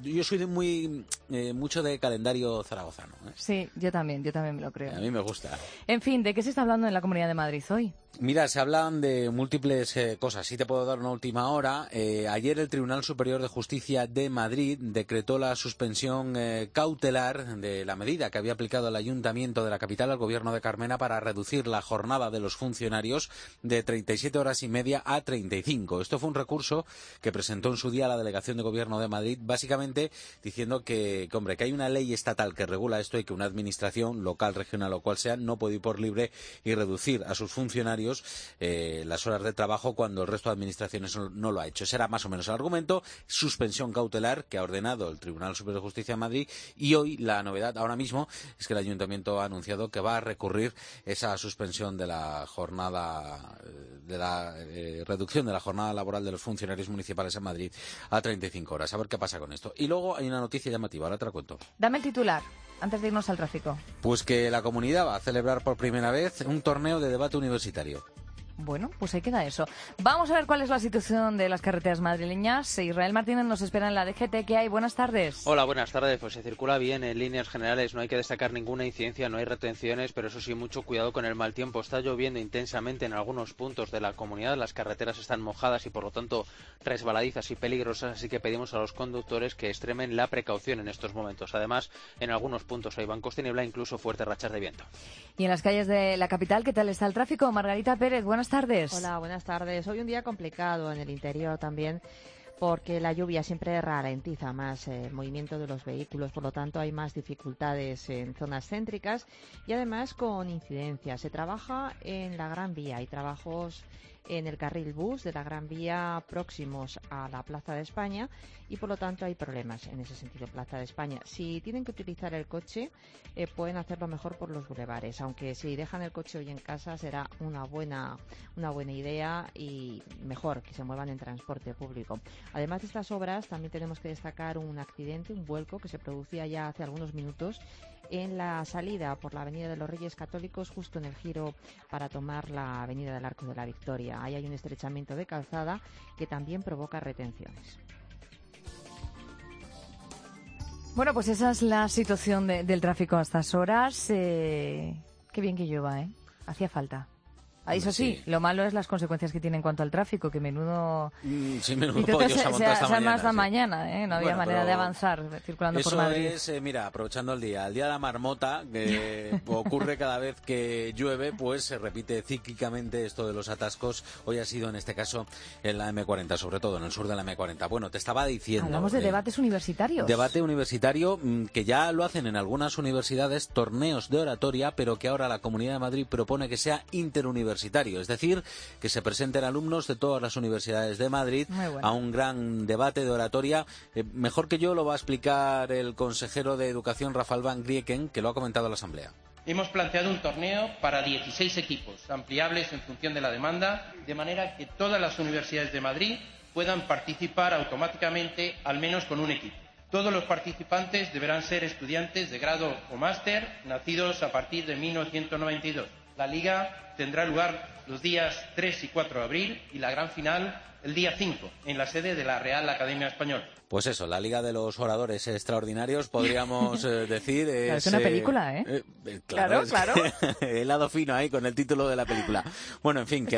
T: de mucho de calendario zaragozano, ¿eh?
C: Sí, yo también me lo creo.
T: A mí me gusta.
C: En fin, ¿de qué se está hablando en la Comunidad de Madrid hoy?
T: Mira, se hablan de múltiples cosas. Sí te puedo dar una última hora. Ayer el Tribunal Superior de Justicia de Madrid decretó la suspensión cautelar de la medida que había aplicado el Ayuntamiento de la capital al Gobierno de Carmena para reducir la jornada de los funcionarios de 37 horas y media a 35. Esto fue un recurso que presentó en su día la Delegación de Gobierno de Madrid, básicamente diciendo que hay una ley estatal que regula esto y que una administración local, regional o cual sea no puede ir por libre y reducir a sus funcionarios las horas de trabajo cuando el resto de administraciones no lo ha hecho. Ese era más o menos el argumento. Suspensión cautelar que ha ordenado el Tribunal Superior de Justicia de Madrid, y hoy la novedad ahora mismo es que el Ayuntamiento ha anunciado que va a recurrir esa suspensión de la jornada de la reducción de la jornada laboral de los funcionarios municipales en Madrid a 35 horas. A ver qué pasa con esto. Y luego hay una noticia llamativa, ahora te la cuento.
C: Dame el titular, antes de irnos al tráfico.
T: Pues que la comunidad va a celebrar por primera vez un torneo de debate universitario.
C: Bueno, pues ahí queda eso. Vamos a ver cuál es la situación de las carreteras madrileñas. Israel Martínez nos espera en la DGT. ¿Qué hay? Buenas tardes.
E: Hola, buenas tardes. Pues se circula bien en líneas generales. No hay que destacar ninguna incidencia, no hay retenciones, pero eso sí, mucho cuidado con el mal tiempo. Está lloviendo intensamente en algunos puntos de la comunidad. Las carreteras están mojadas y, por lo tanto, resbaladizas y peligrosas. Así que pedimos a los conductores que extremen la precaución en estos momentos. Además, en algunos puntos hay bancos de niebla, incluso fuertes rachas de viento.
C: Y en las calles de la capital, ¿qué tal está el tráfico? Margarita Pérez, buenas tardes.
U: Hola, buenas tardes. Hoy un día complicado en el interior también, porque la lluvia siempre ralentiza más el movimiento de los vehículos, por lo tanto hay más dificultades en zonas céntricas y además con incidencias. Se trabaja en la Gran Vía, hay trabajos en el carril bus de la Gran Vía próximos a la Plaza de España y por lo tanto hay problemas en ese sentido en Plaza de España. Si tienen que utilizar el coche pueden hacerlo mejor por los bulevares, aunque si dejan el coche hoy en casa será una buena idea y mejor que se muevan en transporte público. Además de estas obras también tenemos que destacar un accidente, un vuelco que se producía ya hace algunos minutos en la salida por la Avenida de los Reyes Católicos, justo en el giro para tomar la Avenida del Arco de la Victoria. Ahí hay un estrechamiento de calzada que también provoca retenciones.
C: Bueno, pues esa es la situación del tráfico a estas horas. Qué bien que llueva, ¿eh? Hacía falta. Eso sí, lo malo es las consecuencias que tiene en cuanto al tráfico, que menudo...
T: Sí, menudo pollo se ha montado esta
C: mañana, ¿eh? No había manera de avanzar circulando por Madrid.
T: Eso es, mira, aprovechando el día de la marmota, que ocurre cada vez que llueve, pues se repite cíclicamente esto de los atascos. Hoy ha sido, en este caso, en la M40, sobre todo en el sur de la M40. Bueno, te estaba diciendo...
C: Hablamos de debates universitarios.
T: Debate universitario, que ya lo hacen en algunas universidades, torneos de oratoria, pero que ahora la Comunidad de Madrid propone que sea interuniversitario. Es decir, que se presenten alumnos de todas las universidades de Madrid a un gran debate de oratoria. Mejor que yo lo va a explicar el consejero de Educación, Rafael Van Grieken, que lo ha comentado en la Asamblea.
F: Hemos planteado un torneo para 16 equipos, ampliables en función de la demanda, de manera que todas las universidades de Madrid puedan participar automáticamente, al menos con un equipo. Todos los participantes deberán ser estudiantes de grado o máster, nacidos a partir de 1992. La Liga tendrá lugar los días 3 y 4 de abril y la gran final el día 5, en la sede de la Real Academia Española.
T: Pues eso, la Liga de los Oradores Extraordinarios, podríamos decir.
C: Es una película, ¿eh?
T: Claro. Helado fino ahí con el título de la película. Bueno, en fin, que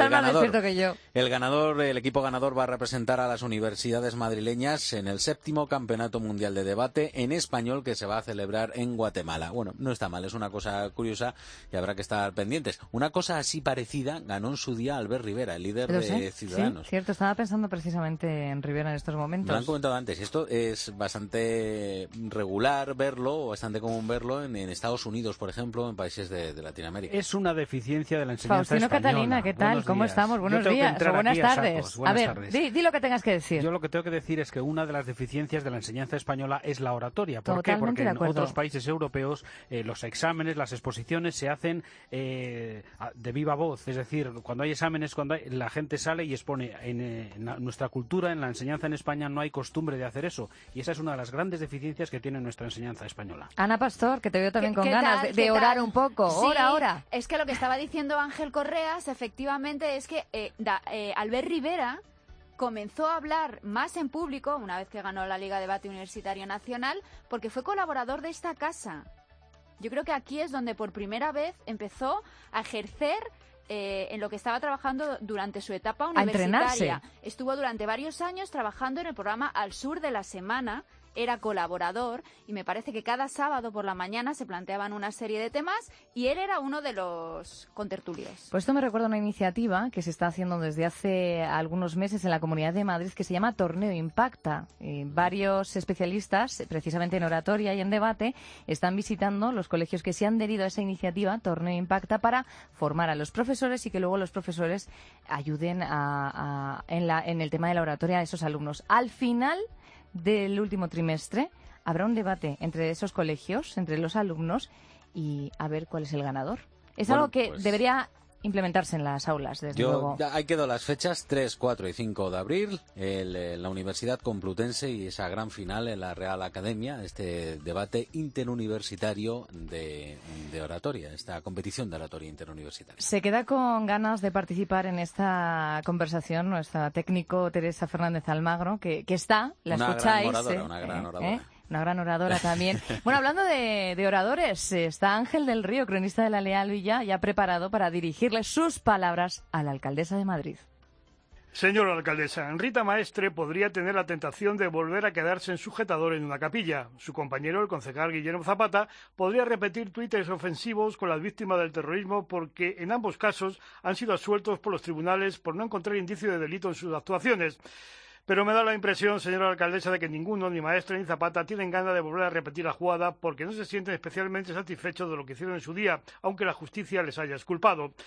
T: el equipo ganador va a representar a las universidades madrileñas en el 7º Campeonato Mundial de Debate en español que se va a celebrar en Guatemala. Bueno, no está mal, es una cosa curiosa y habrá que estar pendientes. Una cosa así parecida ganó en su día Albert Rivera, el líder de Ciudadanos.
C: Sí, cierto, estaba pensando precisamente en Rivera en estos momentos.
T: Me lo han comentado antes. Esto es bastante regular verlo, o bastante común verlo en Estados Unidos, por ejemplo, en países de Latinoamérica.
V: Es una deficiencia de la enseñanza
C: Faustino
V: española.
C: Catalina, ¿qué tal?
V: Buenos
C: ¿Cómo
V: días.
C: estamos? Buenos días o buenas tardes.
V: Buenas
C: a ver,
V: tardes.
C: Di lo que tengas que decir.
V: Yo lo que tengo que decir es que una de las deficiencias de la enseñanza española es la oratoria. ¿Por
C: Totalmente
V: qué? Porque en
C: acuerdo.
V: otros países europeos los exámenes, las exposiciones se hacen de viva voz. Es decir, cuando hay exámenes, la gente sale y expone. En nuestra cultura, en la enseñanza en España, no hay costumbre de hacer eso. Y esa es una de las grandes deficiencias que tiene nuestra enseñanza española.
C: Ana Pastor, que te veo también con ganas de orar un poco.
D: Sí,
C: Ora.
D: Es que lo que estaba diciendo Ángel Correas, efectivamente, es que Albert Rivera comenzó a hablar más en público una vez que ganó la Liga de Debate Universitario Nacional, porque fue colaborador de esta casa. Yo creo que aquí es donde por primera vez empezó a ejercer en lo que estaba trabajando durante su etapa universitaria. Estuvo durante varios años trabajando en el programa Al Sur de la Semana, era colaborador y me parece que cada sábado por la mañana se planteaban una serie de temas y él era uno de los contertulios.
C: Pues esto me recuerda a una iniciativa que se está haciendo desde hace algunos meses en la Comunidad de Madrid que se llama Torneo Impacta. Varios especialistas, precisamente en oratoria y en debate, están visitando los colegios que se han adherido a esa iniciativa Torneo Impacta para formar a los profesores y que luego los profesores ayuden en el tema de la oratoria a esos alumnos. Al final del último trimestre habrá un debate entre esos colegios, entre los alumnos, y a ver cuál es el ganador. Es algo que debería implementarse en las aulas, desde luego.
T: Ahí quedó las fechas, 3, 4 y 5 de abril, la Universidad Complutense y esa gran final en la Real Academia, este debate interuniversitario de oratoria, esta competición de oratoria interuniversitaria.
C: Se queda con ganas de participar en esta conversación nuestra técnico Teresa Fernández Almagro, que está, la escucháis.
T: Una gran oradora.
C: Una gran oradora también. Bueno, hablando de oradores, está Ángel del Río, cronista de La Leal Villa, ya preparado para dirigirle sus palabras a la alcaldesa de Madrid.
W: Señora alcaldesa, Rita Maestre podría tener la tentación de volver a quedarse en sujetador en una capilla. Su compañero, el concejal Guillermo Zapata, podría repetir tuites ofensivos con las víctimas del terrorismo porque en ambos casos han sido absueltos por los tribunales por no encontrar indicio de delito en sus actuaciones. Pero me da la impresión, señora alcaldesa, de que ninguno, ni Maestre ni Zapata, tienen ganas de volver a repetir la jugada porque no se sienten especialmente satisfechos de lo que hicieron en su día, aunque la justicia les haya exculpado.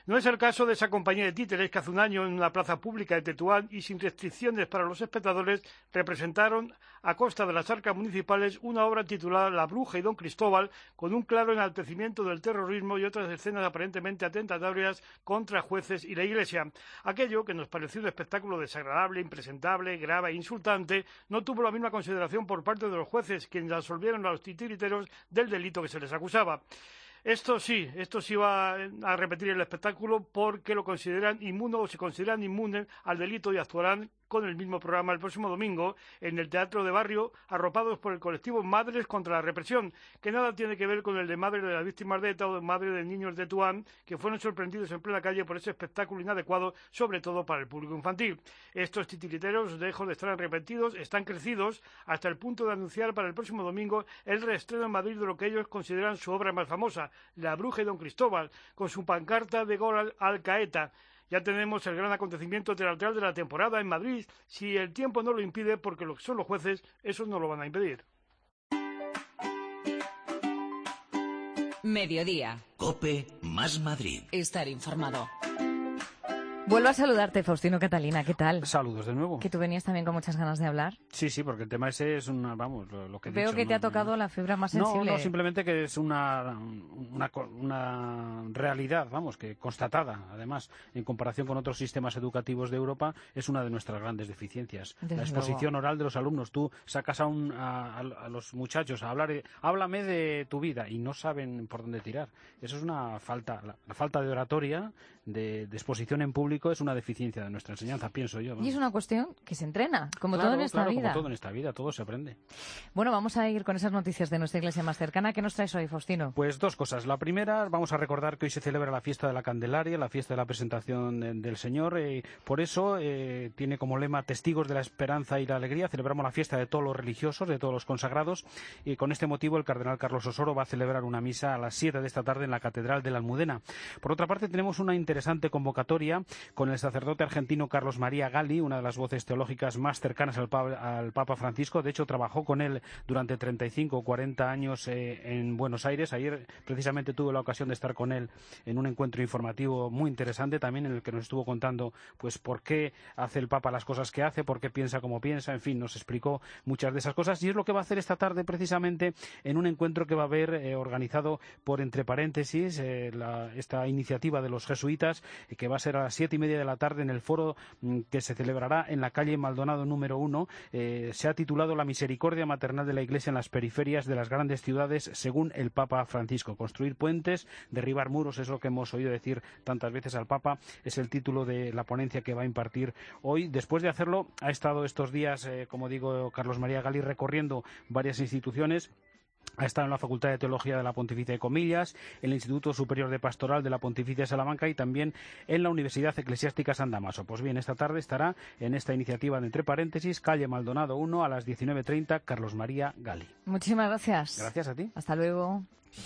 W: No es el caso de esa compañía de títeres que hace un año en una plaza pública de Tetuán y sin restricciones para los espectadores representaron a costa de las arcas municipales una obra titulada La Bruja y Don Cristóbal, con un claro enaltecimiento del terrorismo y otras escenas aparentemente atentatorias contra jueces y la Iglesia. Aquello que nos pareció un espectáculo desagradable, impresentable, grave e insultante no tuvo la misma consideración por parte de los jueces, quienes absolvieron a los titiriteros del delito que se les acusaba. Esto sí va a repetir el espectáculo porque lo consideran inmuno o se consideran inmunes al delito y actuarán con el mismo programa el próximo domingo en el Teatro de Barrio, arropados por el colectivo Madres contra la Represión, que nada tiene que ver con el de Madres de las Víctimas de ETA o de Madres de Niños de Tetuán, que fueron sorprendidos en plena calle por ese espectáculo inadecuado, sobre todo para el público infantil. Estos titiriteros, lejos de estar arrepentidos, están crecidos hasta el punto de anunciar para el próximo domingo el reestreno en Madrid de lo que ellos consideran su obra más famosa, La Bruja y Don Cristóbal, con su pancarta de gol al Caeta. Ya tenemos el gran acontecimiento teatral de la temporada en Madrid, si el tiempo no lo impide, porque lo que son los jueces, esos no lo van a impedir.
A: Mediodía.
B: COPE más Madrid.
A: Estar informado.
C: Vuelvo a saludarte, Faustino Catalina, ¿qué tal?
V: Saludos de nuevo.
C: Que tú venías también con muchas ganas de hablar.
V: Sí, porque el tema ese es lo que he
C: Veo
V: dicho,
C: que te ha tocado la fibra más sensible.
V: No, simplemente que es una realidad, que constatada, además, en comparación con otros sistemas educativos de Europa, es una de nuestras grandes deficiencias.
C: Desde
V: la exposición
C: luego.
V: oral de los alumnos. Tú sacas a los muchachos a hablar, háblame de tu vida, y no saben por dónde tirar. Eso es una falta, la falta de oratoria, de exposición en público, es una deficiencia de nuestra enseñanza, pienso yo.
C: Y es una cuestión que se entrena, como
V: Claro,
C: todo en esta vida.
V: Como todo en esta vida, todo se aprende.
C: Bueno, vamos a ir con esas noticias de nuestra iglesia más cercana. ¿Qué nos traes hoy, Faustino?
V: Pues dos cosas. La primera, vamos a recordar que hoy se celebra la fiesta de la Candelaria, la fiesta de la presentación del Señor. Por eso tiene como lema Testigos de la Esperanza y la Alegría. Celebramos la fiesta de todos los religiosos, de todos los consagrados. Y con este motivo el cardenal Carlos Osoro va a celebrar una misa a las 7 de esta tarde en la Catedral de la Almudena. Por otra parte, tenemos una interesante convocatoria con el sacerdote argentino Carlos María Gali, una de las voces teológicas más cercanas al Papa Francisco. De hecho, trabajó con él durante 35 o 40 años en Buenos Aires. Ayer precisamente tuve la ocasión de estar con él en un encuentro informativo muy interesante también, en el que nos estuvo contando pues por qué hace el Papa las cosas que hace, por qué piensa como piensa, en fin, nos explicó muchas de esas cosas, y es lo que va a hacer esta tarde precisamente en un encuentro que va a haber organizado por Entre Paréntesis, esta iniciativa de los jesuitas, que va a ser a las 7:30 de la tarde en el foro que se celebrará en la calle Maldonado número 1. Se ha titulado La misericordia maternal de la Iglesia en las periferias de las grandes ciudades según el Papa Francisco. Construir puentes, derribar muros, es lo que hemos oído decir tantas veces al Papa. Es el título de la ponencia que va a impartir hoy. Después de hacerlo, ha estado estos días, como digo, Carlos María Gali recorriendo varias instituciones. Ha estado en la Facultad de Teología de la Pontificia de Comillas, en el Instituto Superior de Pastoral de la Pontificia de Salamanca y también en la Universidad Eclesiástica San Damaso. Pues bien, esta tarde estará en esta iniciativa de Entre Paréntesis, calle Maldonado 1, a las 19:30, Carlos María Gali.
C: Muchísimas gracias.
V: Gracias a ti.
C: Hasta luego.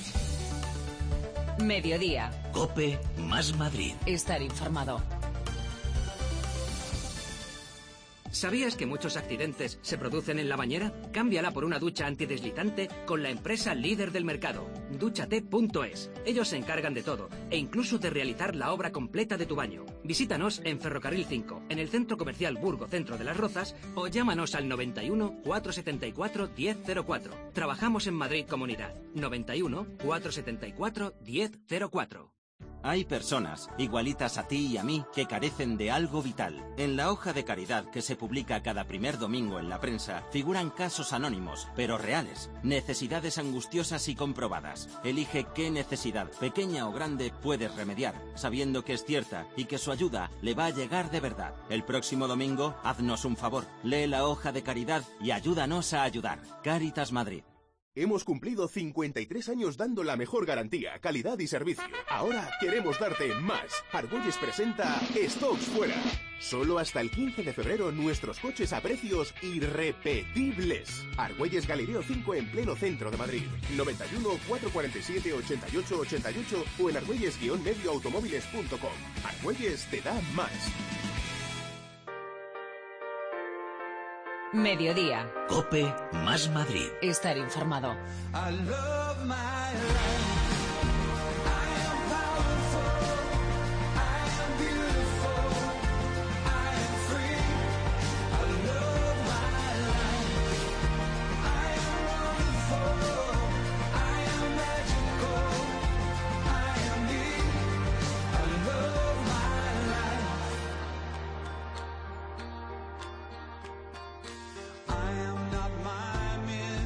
A: Mediodía.
B: COPE más Madrid.
A: Estar informado.
G: ¿Sabías que muchos accidentes se producen en la bañera? Cámbiala por una ducha antideslizante con la empresa líder del mercado, Dúchate.es. Ellos se encargan de todo e incluso de realizar la obra completa de tu baño. Visítanos en Ferrocarril 5, en el Centro Comercial Burgo Centro de las Rozas, o llámanos al 91 474 1004. Trabajamos en Madrid Comunidad. 91 474 1004.
H: Hay personas, igualitas a ti y a mí, que carecen de algo vital. En la hoja de caridad que se publica cada primer domingo en la prensa, figuran casos anónimos, pero reales. Necesidades angustiosas y comprobadas. Elige qué necesidad, pequeña o grande, puedes remediar, sabiendo que es cierta y que su ayuda le va a llegar de verdad. El próximo domingo, haznos un favor. Lee la hoja de caridad y ayúdanos a ayudar. Cáritas Madrid.
I: Hemos cumplido 53 años dando la mejor garantía, calidad y servicio. Ahora queremos darte más. Argüelles presenta Stocks Fuera. Solo hasta el 15 de febrero nuestros coches a precios irrepetibles. Argüelles Galileo 5 en pleno centro de Madrid. 91 447 88 88 o en argüelles-medioautomóviles.com. Argüelles te da más.
A: Mediodía.
B: COPE más Madrid.
A: Estar informado.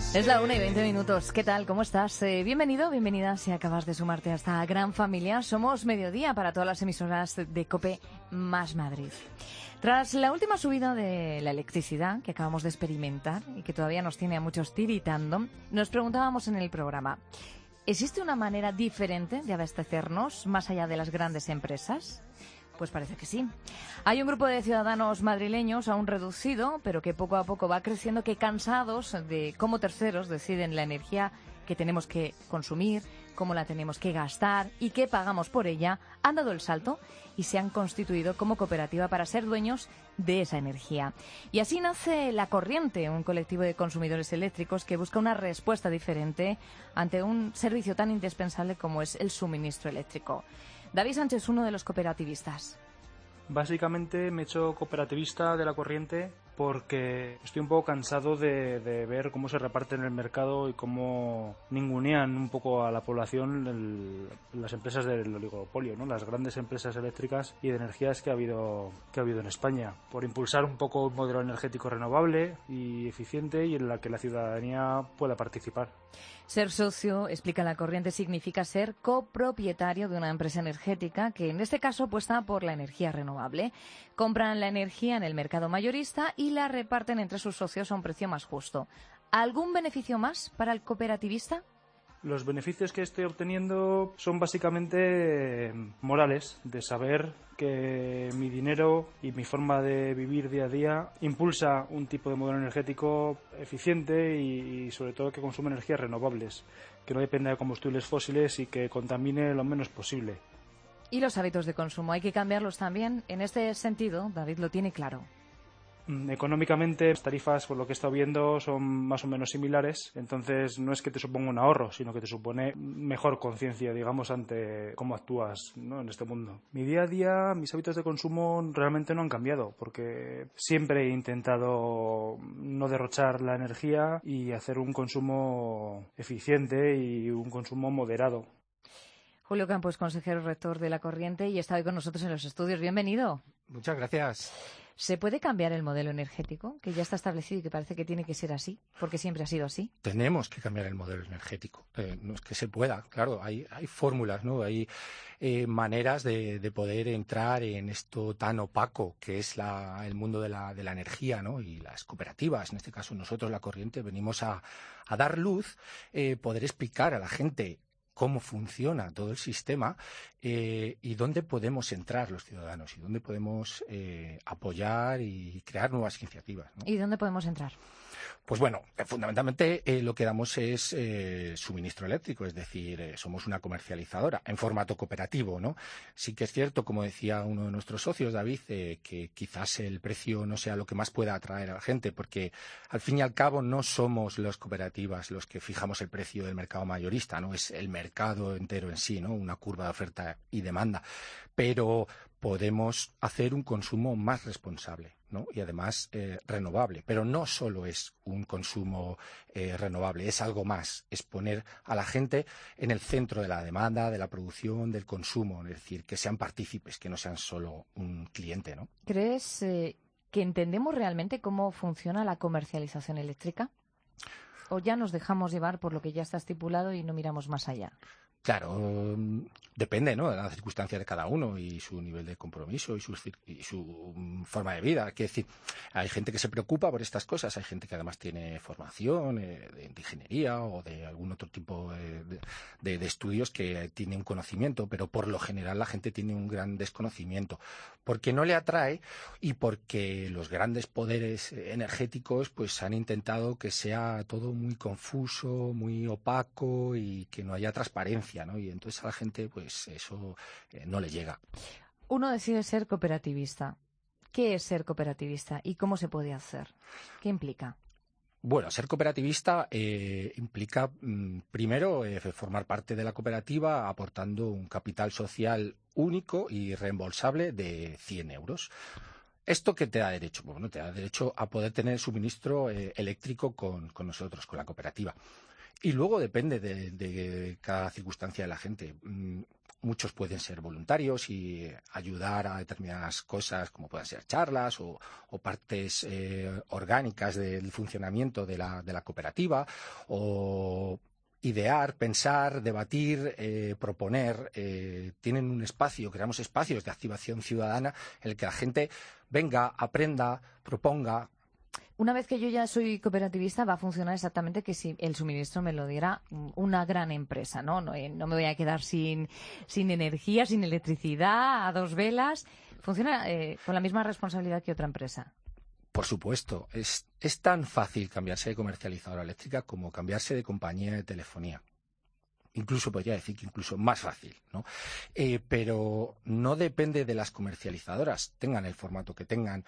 C: Es la 1:20. ¿Qué tal? ¿Cómo estás? Bienvenido, bienvenida si acabas de sumarte a esta gran familia. Somos Mediodía para todas las emisoras de COPE más Madrid. Tras la última subida de la electricidad que acabamos de experimentar y que todavía nos tiene a muchos tiritando, nos preguntábamos en el programa, ¿existe una manera diferente de abastecernos más allá de las grandes empresas? Pues parece que sí. Hay un grupo de ciudadanos madrileños aún reducido, pero que poco a poco va creciendo, que cansados de cómo terceros deciden la energía que tenemos que consumir, cómo la tenemos que gastar y qué pagamos por ella, han dado el salto y se han constituido como cooperativa para ser dueños de esa energía. Y así nace La Corriente, un colectivo de consumidores eléctricos que busca una respuesta diferente ante un servicio tan indispensable como es el suministro eléctrico. David Sánchez, uno de los cooperativistas.
O: Básicamente me he hecho cooperativista de La Corriente porque estoy un poco cansado de ver cómo se reparte en el mercado y cómo ningunean un poco a la población las empresas del oligopolio, ¿no? Las grandes empresas eléctricas y de energías que ha habido en España, por impulsar un poco un modelo energético renovable y eficiente y en la que la ciudadanía pueda participar.
C: Ser socio, explica La Corriente, significa ser copropietario de una empresa energética que en este caso apuesta por la energía renovable. Compran la energía en el mercado mayorista y la reparten entre sus socios a un precio más justo. ¿Algún beneficio más para el cooperativista?
O: Los beneficios que estoy obteniendo son básicamente morales, de saber que mi dinero y mi forma de vivir día a día impulsa un tipo de modelo energético eficiente y sobre todo que consume energías renovables, que no dependa de combustibles fósiles y que contamine lo menos posible.
C: ¿Y los hábitos de consumo? ¿Hay que cambiarlos también? En este sentido, David lo tiene claro.
O: Económicamente, las tarifas, por lo que he estado viendo, son más o menos similares. Entonces, no es que te suponga un ahorro, sino que te supone mejor conciencia, digamos, ante cómo actúas, ¿no?, en este mundo. Mi día a día, mis hábitos de consumo realmente no han cambiado, porque siempre he intentado no derrochar la energía y hacer un consumo eficiente y un consumo moderado.
C: Julio Campos, consejero rector de La Corriente, y está hoy con nosotros en los estudios. Bienvenido.
J: Muchas gracias.
C: ¿Se puede cambiar el modelo energético, que ya está establecido y que parece que tiene que ser así, porque siempre ha sido así?
J: Tenemos que cambiar el modelo energético. No es que se pueda, claro, hay fórmulas, ¿no? Hay maneras de poder entrar en esto tan opaco que es el mundo de la energía, ¿no? Y las cooperativas, en este caso nosotros, La Corriente, venimos a dar luz, poder explicar a la gente cómo funciona todo el sistema y dónde podemos entrar los ciudadanos y dónde podemos apoyar y crear nuevas iniciativas, ¿no?
C: ¿Y dónde podemos entrar?
J: Pues bueno, fundamentalmente lo que damos es suministro eléctrico, es decir, somos una comercializadora en formato cooperativo, ¿no? Sí que es cierto, como decía uno de nuestros socios, David, que quizás el precio no sea lo que más pueda atraer a la gente, porque al fin y al cabo no somos las cooperativas los que fijamos el precio del mercado mayorista, ¿no? Es el mercado entero en sí, ¿no? Una curva de oferta y demanda. Pero podemos hacer un consumo más responsable, ¿no? Y además renovable. Pero no solo es un consumo renovable, es algo más. Es poner a la gente en el centro de la demanda, de la producción, del consumo. Es decir, que sean partícipes, que no sean solo un cliente, ¿no?
C: ¿Crees que entendemos realmente cómo funciona la comercialización eléctrica? ¿O ya nos dejamos llevar por lo que ya está estipulado y no miramos más allá?
J: Claro, depende, ¿no?, de la circunstancia de cada uno y su nivel de compromiso y su forma de vida. Quiero decir, hay gente que se preocupa por estas cosas, hay gente que además tiene formación de ingeniería o de algún otro tipo de estudios que tiene un conocimiento, pero por lo general la gente tiene un gran desconocimiento, porque no le atrae y porque los grandes poderes energéticos pues han intentado que sea todo muy confuso, muy opaco y que no haya transparencia, ¿no? Y entonces a la gente pues eso no le llega.
C: Uno decide ser cooperativista. ¿Qué es ser cooperativista y cómo se puede hacer? ¿Qué implica?
J: Bueno, ser cooperativista implica, primero, formar parte de la cooperativa aportando un capital social único y reembolsable de 100 euros. ¿Esto qué te da derecho? Bueno, te da derecho a poder tener suministro eléctrico con nosotros, con la cooperativa. Y luego depende de cada circunstancia de la gente. muchos pueden ser voluntarios y ayudar a determinadas cosas, como puedan ser charlas o partes orgánicas del funcionamiento de la cooperativa, o idear, pensar, debatir, proponer. Tienen un espacio, creamos espacios de activación ciudadana en el que la gente venga, aprenda, proponga.
C: Una vez que yo ya soy cooperativista, va a funcionar exactamente que si el suministro me lo diera una gran empresa, ¿no? No me voy a quedar sin energía, sin electricidad, a dos velas. Funciona con la misma responsabilidad que otra empresa.
J: Por supuesto, es tan fácil cambiarse de comercializadora eléctrica como cambiarse de compañía de telefonía. Incluso podría decir que incluso más fácil, ¿no? Pero no depende de las comercializadoras, tengan el formato que tengan,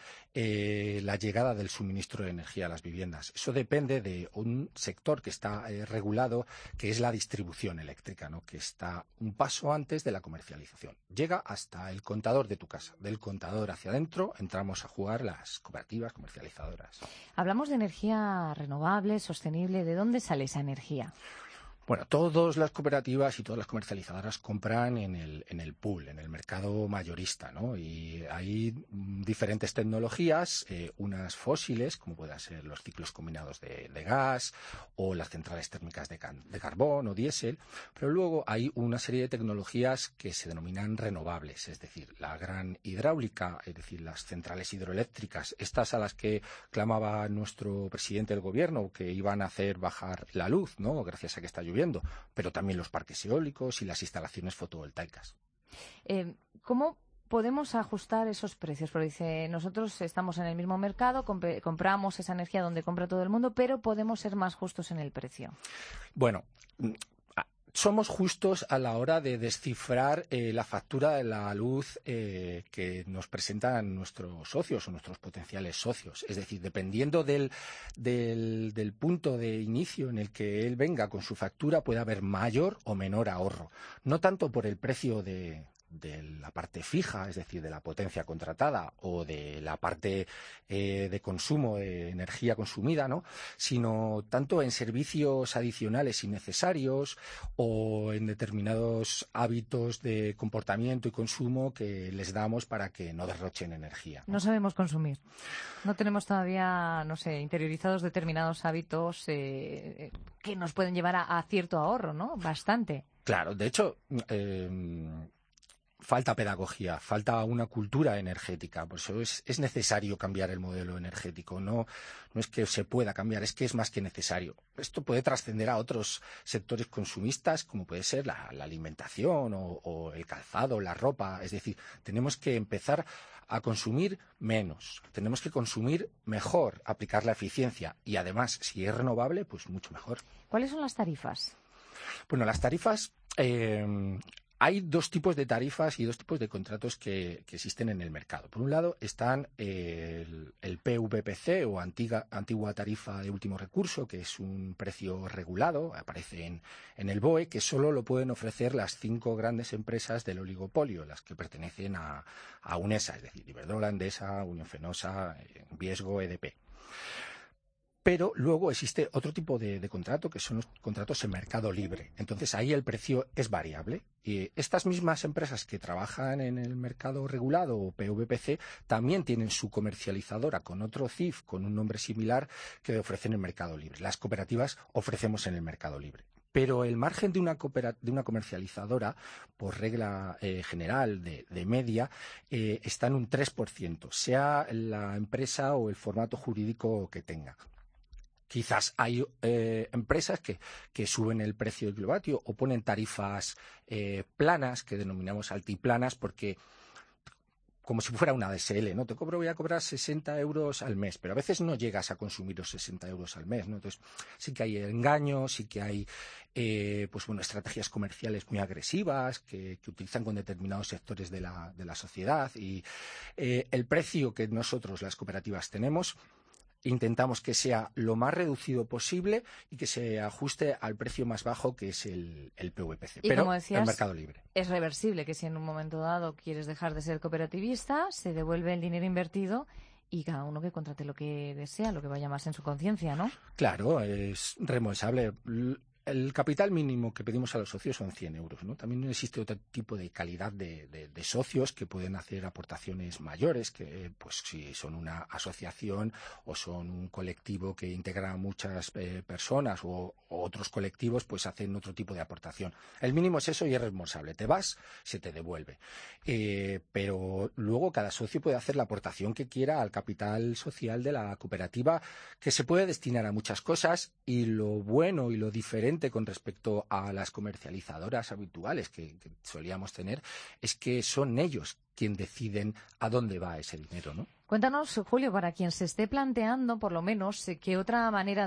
J: la llegada del suministro de energía a las viviendas. Eso depende de un sector que está regulado, que es la distribución eléctrica, ¿no? Que está un paso antes de la comercialización. Llega hasta el contador de tu casa. Del contador hacia adentro entramos a jugar las cooperativas comercializadoras.
C: Hablamos de energía renovable, sostenible. ¿De dónde sale esa energía?
J: Bueno, todas las cooperativas y todas las comercializadoras compran en el pool, en el mercado mayorista, ¿no? Y hay diferentes tecnologías, unas fósiles, como puedan ser los ciclos combinados de gas o las centrales térmicas de carbón o diésel, pero luego hay una serie de tecnologías que se denominan renovables, es decir, la gran hidráulica, es decir, las centrales hidroeléctricas, estas a las que clamaba nuestro presidente del gobierno, que iban a hacer bajar la luz, ¿no? Gracias a que está lloviendo, pero también los parques eólicos y las instalaciones fotovoltaicas.
C: ¿Cómo podemos ajustar esos precios? Porque dice, nosotros estamos en el mismo mercado, compramos esa energía donde compra todo el mundo, pero podemos ser más justos en el precio.
J: Bueno, somos justos a la hora de descifrar la factura de la luz que nos presentan nuestros socios o nuestros potenciales socios. Es decir, dependiendo del punto de inicio en el que él venga con su factura, puede haber mayor o menor ahorro. No tanto por el precio de la parte fija, es decir, de la potencia contratada o de la parte de consumo de energía consumida, ¿no? Sino tanto en servicios adicionales innecesarios o en determinados hábitos de comportamiento y consumo que les damos para que no derrochen energía, ¿no?
C: No sabemos consumir. No tenemos todavía, no sé, interiorizados determinados hábitos que nos pueden llevar a cierto ahorro, ¿no? Bastante.
J: Claro, de hecho, falta pedagogía, falta una cultura energética. Por eso es necesario cambiar el modelo energético. No es que se pueda cambiar, es que es más que necesario. Esto puede trascender a otros sectores consumistas, como puede ser la alimentación o el calzado, la ropa. Es decir, tenemos que empezar a consumir menos, tenemos que consumir mejor, aplicar la eficiencia y además, si es renovable, pues mucho mejor.
C: ¿Cuáles son las tarifas?
J: Bueno, las tarifas... Hay dos tipos de tarifas y dos tipos de contratos que existen en el mercado. Por un lado están el PVPC o antigua tarifa de último recurso, que es un precio regulado, aparece en el BOE, que solo lo pueden ofrecer las 5 grandes empresas del oligopolio, las que pertenecen a UNESA, es decir, Iberdrola, Endesa, Unión Fenosa, Viesgo, EDP. Pero luego existe otro tipo de contrato, que son los contratos en mercado libre. Entonces ahí el precio es variable. Y estas mismas empresas que trabajan en el mercado regulado o PVPC también tienen su comercializadora con otro CIF, con un nombre similar, que ofrecen en mercado libre. Las cooperativas ofrecemos en el mercado libre. Pero el margen de una comercializadora, por regla general de media, está en un 3%, sea la empresa o el formato jurídico que tenga. Quizás hay empresas que suben el precio del kilovatio o ponen tarifas planas, que denominamos altiplanas, porque como si fuera una ADSL, ¿no? Voy a cobrar 60 euros al mes, pero a veces no llegas a consumir los 60 euros al mes, ¿no? Entonces sí que hay engaños, sí que hay estrategias comerciales muy agresivas que utilizan con determinados sectores de la sociedad, y el precio que nosotros, las cooperativas, tenemos, intentamos que sea lo más reducido posible y que se ajuste al precio más bajo, que es el PVPC, pero como decías, el mercado libre.
C: Es reversible, que si en un momento dado quieres dejar de ser cooperativista, se devuelve el dinero invertido y cada uno que contrate lo que desea, lo que vaya más en su conciencia, ¿no?
J: Claro, es reembolsable. el capital mínimo que pedimos a los socios son 100 euros, ¿no? También existe otro tipo de calidad de socios que pueden hacer aportaciones mayores, que pues si son una asociación o son un colectivo que integra a muchas personas o otros colectivos, pues hacen otro tipo de aportación. El mínimo es eso y es responsable. Te vas, se te devuelve. Pero luego cada socio puede hacer la aportación que quiera al capital social de la cooperativa, que se puede destinar a muchas cosas, y lo bueno y lo diferente con respecto a las comercializadoras habituales que solíamos tener es que son ellos quien deciden a dónde va ese dinero, ¿no?
C: Cuéntanos, Julio, para quien se esté planteando, por lo menos, qué otra manera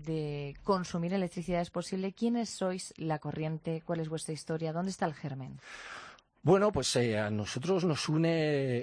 C: de consumir electricidad es posible. ¿Quiénes sois La Corriente? ¿Cuál es vuestra historia? ¿Dónde está el germen?
J: Bueno, pues a nosotros nos une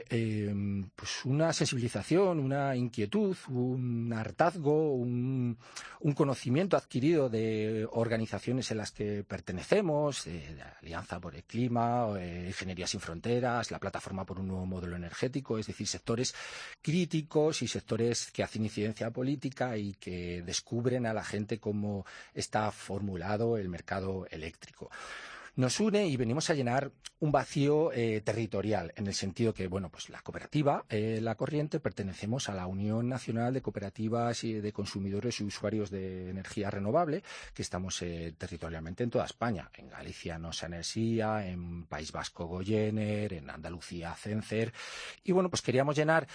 J: pues una sensibilización, una inquietud, un hartazgo, un conocimiento adquirido de organizaciones en las que pertenecemos, la Alianza por el Clima, Ingeniería Sin Fronteras, la Plataforma por un Nuevo Modelo Energético, es decir, sectores críticos y sectores que hacen incidencia política y que descubren a la gente cómo está formulado el mercado eléctrico. Nos une y venimos a llenar un vacío territorial, en el sentido que, bueno, pues la cooperativa, La Corriente, pertenecemos a la Unión Nacional de Cooperativas y de Consumidores y Usuarios de Energía Renovable, que estamos territorialmente en toda España. En Galicia Nosa Enerxía, en País Vasco Goyener, en Andalucía Cencer. Y bueno, pues queríamos llenar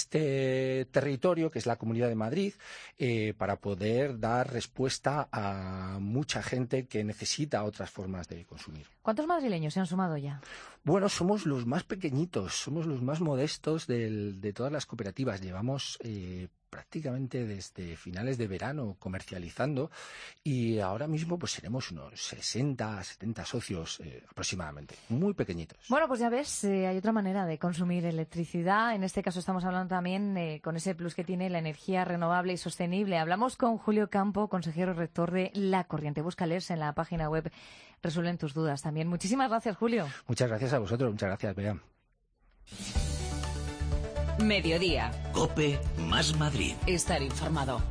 J: este territorio, que es la Comunidad de Madrid, para poder dar respuesta a mucha gente que necesita otras formas de consumir.
C: ¿Cuántos madrileños se han sumado ya?
J: Bueno, somos los más pequeñitos, somos los más modestos de todas las cooperativas. Llevamos prácticamente desde finales de verano comercializando y ahora mismo pues seremos unos 60, 70 socios aproximadamente, muy pequeñitos.
C: Bueno, pues ya ves, hay otra manera de consumir electricidad. En este caso estamos hablando también con ese plus que tiene la energía renovable y sostenible. Hablamos con Julio Campo, consejero rector de La Corriente. Búscales en la página web, resuelven tus dudas también. Muchísimas gracias, Julio.
J: Muchas gracias a vosotros, muchas gracias, Bea.
A: Mediodía.
B: COPE más Madrid.
A: Estar informado.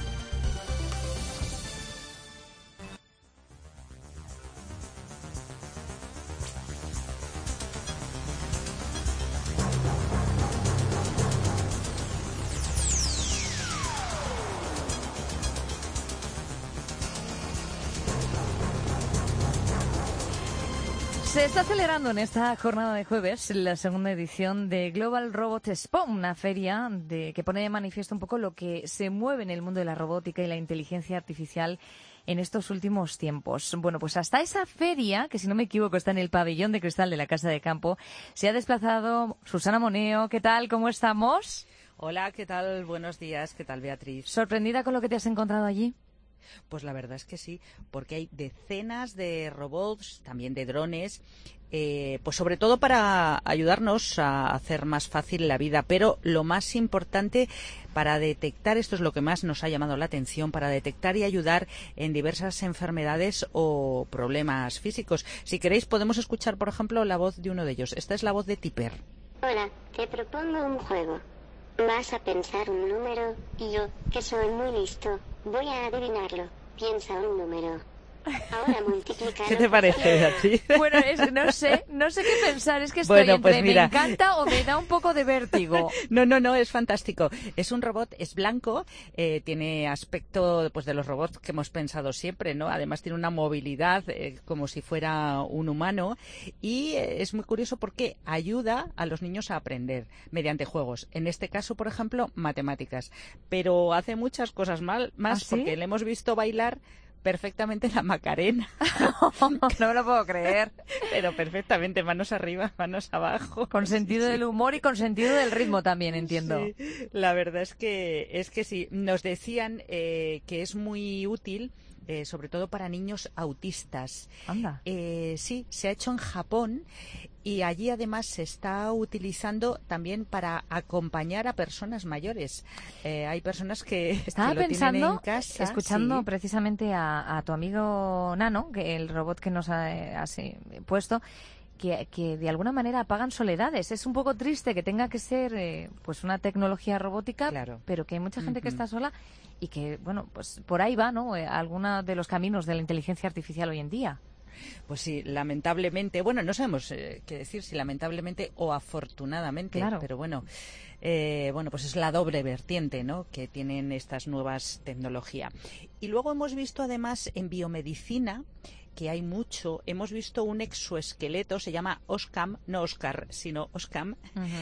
C: Se está celebrando en esta jornada de jueves la segunda edición de Global Robot Expo, una feria que pone de manifiesto un poco lo que se mueve en el mundo de la robótica y la inteligencia artificial en estos últimos tiempos. Bueno, pues hasta esa feria, que si no me equivoco está en el pabellón de cristal de la Casa de Campo, se ha desplazado Susana Moneo. ¿Qué tal? ¿Cómo estamos?
K: Hola, ¿qué tal? Buenos días. ¿Qué tal, Beatriz?
C: ¿Sorprendida con lo que te has encontrado allí?
K: Pues la verdad es que sí, porque hay decenas de robots, también de drones, pues sobre todo para ayudarnos a hacer más fácil la vida, pero lo más importante para detectar, esto es lo que más nos ha llamado la atención, para detectar y ayudar en diversas enfermedades o problemas físicos. Si queréis podemos escuchar, por ejemplo, la voz de uno de ellos. Esta es la voz de Tipper.
L: Hola, te propongo un juego. Vas a pensar un número y yo, que soy muy listo, voy a adivinarlo. Piensa un número. Ahora multiplicar.
K: ¿Qué te parece, Beatriz?
C: Bueno, no sé qué pensar. Es que estoy
K: bueno, pues
C: entre
K: mira.
C: Me encanta o me da un poco de vértigo.
K: No, es fantástico. Es un robot, es blanco, tiene aspecto pues de los robots que hemos pensado siempre, ¿no? Además tiene una movilidad como si fuera un humano y es muy curioso porque ayuda a los niños a aprender mediante juegos. En este caso, por ejemplo, matemáticas. Pero hace muchas cosas más
C: ¿Ah, sí?
K: Porque le hemos visto bailar perfectamente la Macarena.
C: No me lo puedo creer.
K: Pero perfectamente, manos arriba, manos abajo.
C: Con sentido del humor y con sentido del ritmo también, entiendo.
K: Sí, la verdad es que sí. Nos decían que es muy útil, sobre todo para niños autistas.
C: Anda.
K: Sí, se ha hecho en Japón y allí además se está utilizando también para acompañar a personas mayores. Hay personas que
C: Estaba
K: lo
C: pensando,
K: tienen en casa.
C: escuchando
K: sí.
C: precisamente a tu amigo Nano, que el robot que nos has puesto, que de alguna manera apagan soledades. Es un poco triste que tenga que ser pues una tecnología robótica, pero que hay mucha gente que está sola y que, bueno, pues por ahí va, ¿no? Alguno de los caminos de la inteligencia artificial hoy en día.
K: Pues sí, lamentablemente, bueno, no sabemos qué decir, si lamentablemente o afortunadamente, pero bueno, pues es la doble vertiente, ¿no?, que tienen estas nuevas tecnologías. Y luego hemos visto además en biomedicina que hay mucho, hemos visto un exoesqueleto, se llama OSCAM, no Oscar, sino OSCAM,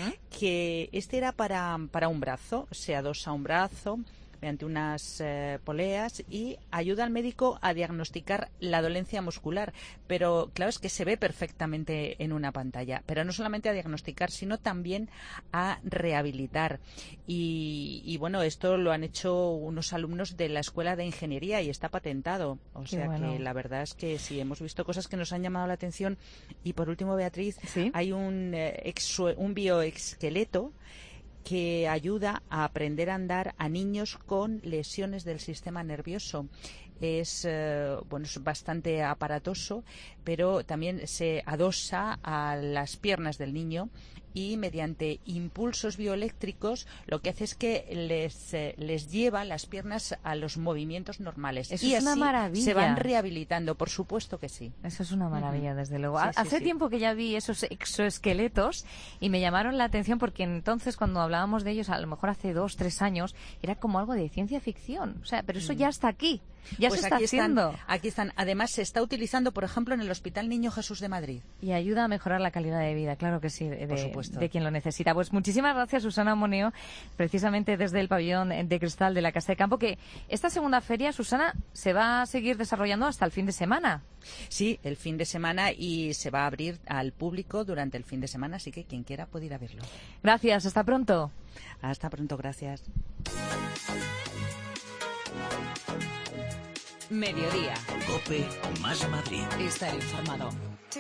K: que este era para un brazo, se adosa un brazo mediante unas poleas y ayuda al médico a diagnosticar la dolencia muscular. Pero claro, es que se ve perfectamente en una pantalla. Pero no solamente a diagnosticar, sino también a rehabilitar. Y bueno, esto lo han hecho unos alumnos de la Escuela de Ingeniería y está patentado. O sea que la verdad es que sí, hemos visto cosas que nos han llamado la atención. Y por último, Beatriz, hay un bioexqueleto que ayuda a aprender a andar a niños con lesiones del sistema nervioso. Es bastante aparatoso, pero también se adosa a las piernas del niño y mediante impulsos bioeléctricos lo que hace es que les lleva las piernas a los movimientos normales.
C: Eso
K: y
C: es
K: así
C: una maravilla.
K: Se van rehabilitando, por supuesto que sí.
C: Eso es una maravilla, desde luego.
K: Sí,
C: Hace tiempo que ya vi esos exoesqueletos y me llamaron la atención porque entonces cuando hablábamos de ellos, a lo mejor hace 2-3 años, era como algo de ciencia ficción. O sea, pero eso ya está aquí. Ya se está haciendo.
K: Aquí están. Además, se está utilizando, por ejemplo, en el Hospital Niño Jesús de Madrid.
C: Y ayuda a mejorar la calidad de vida, claro que sí,
K: por supuesto,
C: de quien lo necesita. Pues muchísimas gracias, Susana Moneo, precisamente desde el pabellón de cristal de la Casa de Campo, que esta segunda feria, Susana, se va a seguir desarrollando hasta el fin de semana.
K: Sí, el fin de semana, y se va a abrir al público durante el fin de semana, así que quien quiera puede ir a verlo.
C: Gracias, hasta pronto.
K: Hasta pronto, gracias.
A: Mediodía.
B: COPE más Madrid.
A: Estar informado.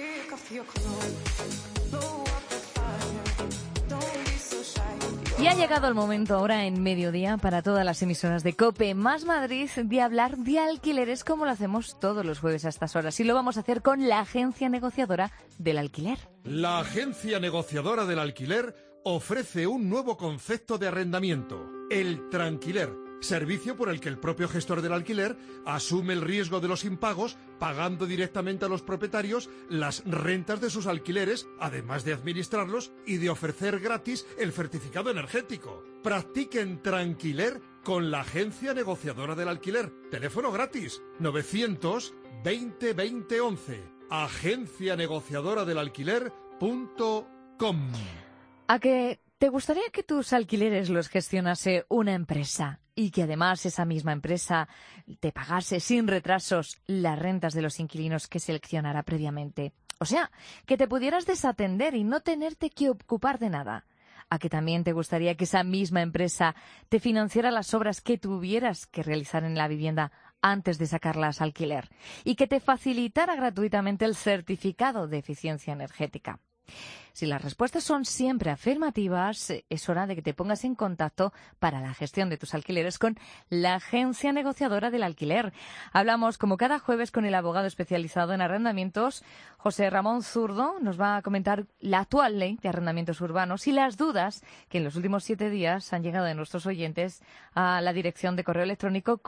C: Y ha llegado el momento ahora en Mediodía para todas las emisoras de COPE más Madrid de hablar de alquileres como lo hacemos todos los jueves a estas horas. Y lo vamos a hacer con la agencia negociadora del alquiler.
M: La agencia negociadora del alquiler ofrece un nuevo concepto de arrendamiento, el tranquiler. Servicio por el que el propio gestor del alquiler asume el riesgo de los impagos, pagando directamente a los propietarios las rentas de sus alquileres, además de administrarlos y de ofrecer gratis el certificado energético. Practiquen tranquiler con la agencia negociadora del alquiler. Teléfono gratis 920 20 11. Agencia negociadora del alquiler.com.
C: ¿A que te gustaría que tus alquileres los gestionase una empresa y que además esa misma empresa te pagase sin retrasos las rentas de los inquilinos que seleccionara previamente? O sea, que te pudieras desatender y no tenerte que ocupar de nada. ¿A que también te gustaría que esa misma empresa te financiara las obras que tuvieras que realizar en la vivienda antes de sacarlas al alquiler y que te facilitara gratuitamente el certificado de eficiencia energética? Si las respuestas son siempre afirmativas, es hora de que te pongas en contacto para la gestión de tus alquileres con la agencia negociadora del alquiler. Hablamos como cada jueves con el abogado especializado en arrendamientos, José Ramón Zurdo. Nos va a comentar la actual ley de arrendamientos urbanos y las dudas que en los últimos 7 días han llegado de nuestros oyentes a la dirección de correo electrónico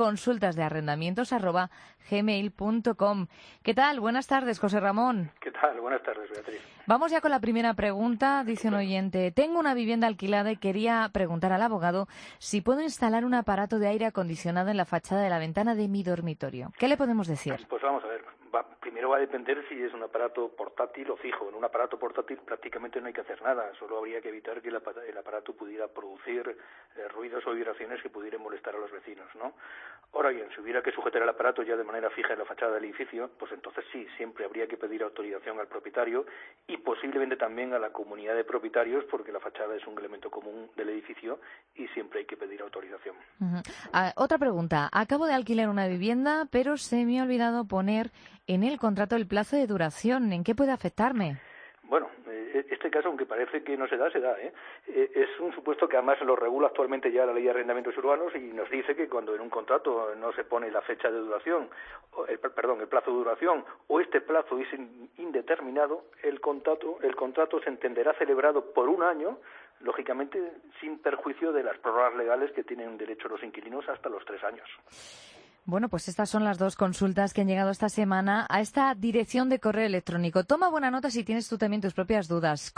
C: consultasdearrendamientos@gmail.com. ¿Qué tal? Buenas tardes, José Ramón.
N: ¿Qué tal? Buenas tardes, Beatriz.
C: Vamos ya con la primera pregunta. Dice un oyente: tengo una vivienda alquilada y quería preguntar al abogado si puedo instalar un aparato de aire acondicionado en la fachada de la ventana de mi dormitorio. ¿Qué le podemos decir?
N: Pues vamos a ver. Primero va a depender si es un aparato portátil o fijo. En un aparato portátil prácticamente no hay que hacer nada. Solo habría que evitar que el aparato pudiera producir ruidos o vibraciones que pudieran molestar a los vecinos, ¿no? Ahora bien, si hubiera que sujetar el aparato ya de manera fija en la fachada del edificio, pues entonces sí, siempre habría que pedir autorización al propietario y posiblemente también a la comunidad de propietarios, porque la fachada es un elemento común del edificio y siempre hay que pedir autorización.
C: Otra pregunta. Acabo de alquilar una vivienda, pero se me ha olvidado poner en el contrato el plazo de duración. ¿En qué puede afectarme?
N: Bueno, este caso, aunque parece que no se da, es un supuesto que además lo regula actualmente ya la Ley de Arrendamientos Urbanos y nos dice que cuando en un contrato no se pone la fecha de duración, el plazo de duración, o este plazo es indeterminado, el contrato se entenderá celebrado por un año, lógicamente sin perjuicio de las prórrogas legales que tienen derecho los inquilinos hasta los 3 años.
C: Bueno, pues estas son las 2 consultas que han llegado esta semana a esta dirección de correo electrónico. Toma buena nota si tienes tú también tus propias dudas.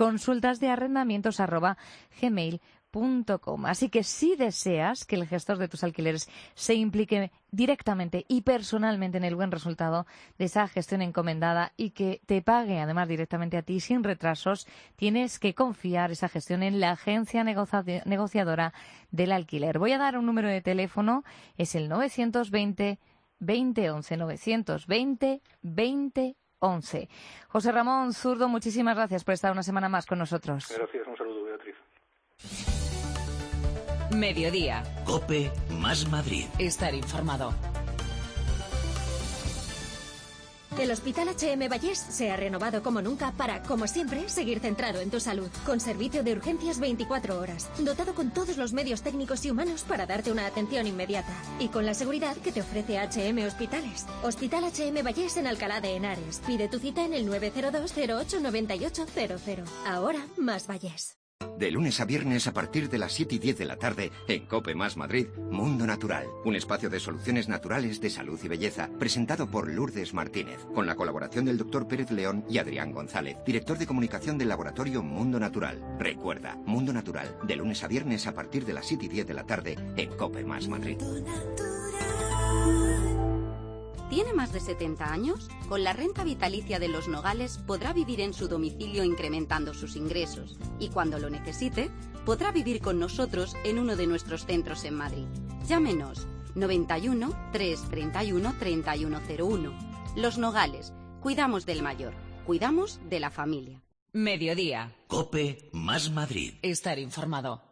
C: consultasdearrendamientos@gmail.com. Así que si deseas que el gestor de tus alquileres se implique directamente y personalmente en el buen resultado de esa gestión encomendada y que te pague además directamente a ti sin retrasos, tienes que confiar esa gestión en la agencia negociadora del alquiler. Voy a dar un número de teléfono, es el 920 2011, 920 2011. José Ramón Zurdo, muchísimas gracias por estar una semana más con nosotros.
N: Gracias, un saludo, Beatriz.
A: Mediodía.
B: COPE más Madrid.
A: Estar informado.
P: El Hospital H.M. Vallés se ha renovado como nunca para, como siempre, seguir centrado en tu salud. Con servicio de urgencias 24 horas, dotado con todos los medios técnicos y humanos para darte una atención inmediata. Y con la seguridad que te ofrece H.M. Hospitales. Hospital H.M. Vallés en Alcalá de Henares. Pide tu cita en el 902 08 9800. Ahora más Vallés.
Q: De lunes a viernes a partir de las 7:10 de la tarde, en COPE más Madrid, Mundo Natural, un espacio de soluciones naturales de salud y belleza, presentado por Lourdes Martínez, con la colaboración del Dr. Pérez León y Adrián González, director de comunicación del laboratorio Mundo Natural. Recuerda, Mundo Natural, de lunes a viernes a partir de las 7:10 de la tarde, en COPE más Madrid.
R: ¿Tiene más de 70 años? Con la renta vitalicia de Los Nogales podrá vivir en su domicilio incrementando sus ingresos y cuando lo necesite, podrá vivir con nosotros en uno de nuestros centros en Madrid. Llámenos 91 331 3101. Los Nogales. Cuidamos del mayor. Cuidamos de la familia.
A: Mediodía.
B: COPE más Madrid.
A: Estar informado.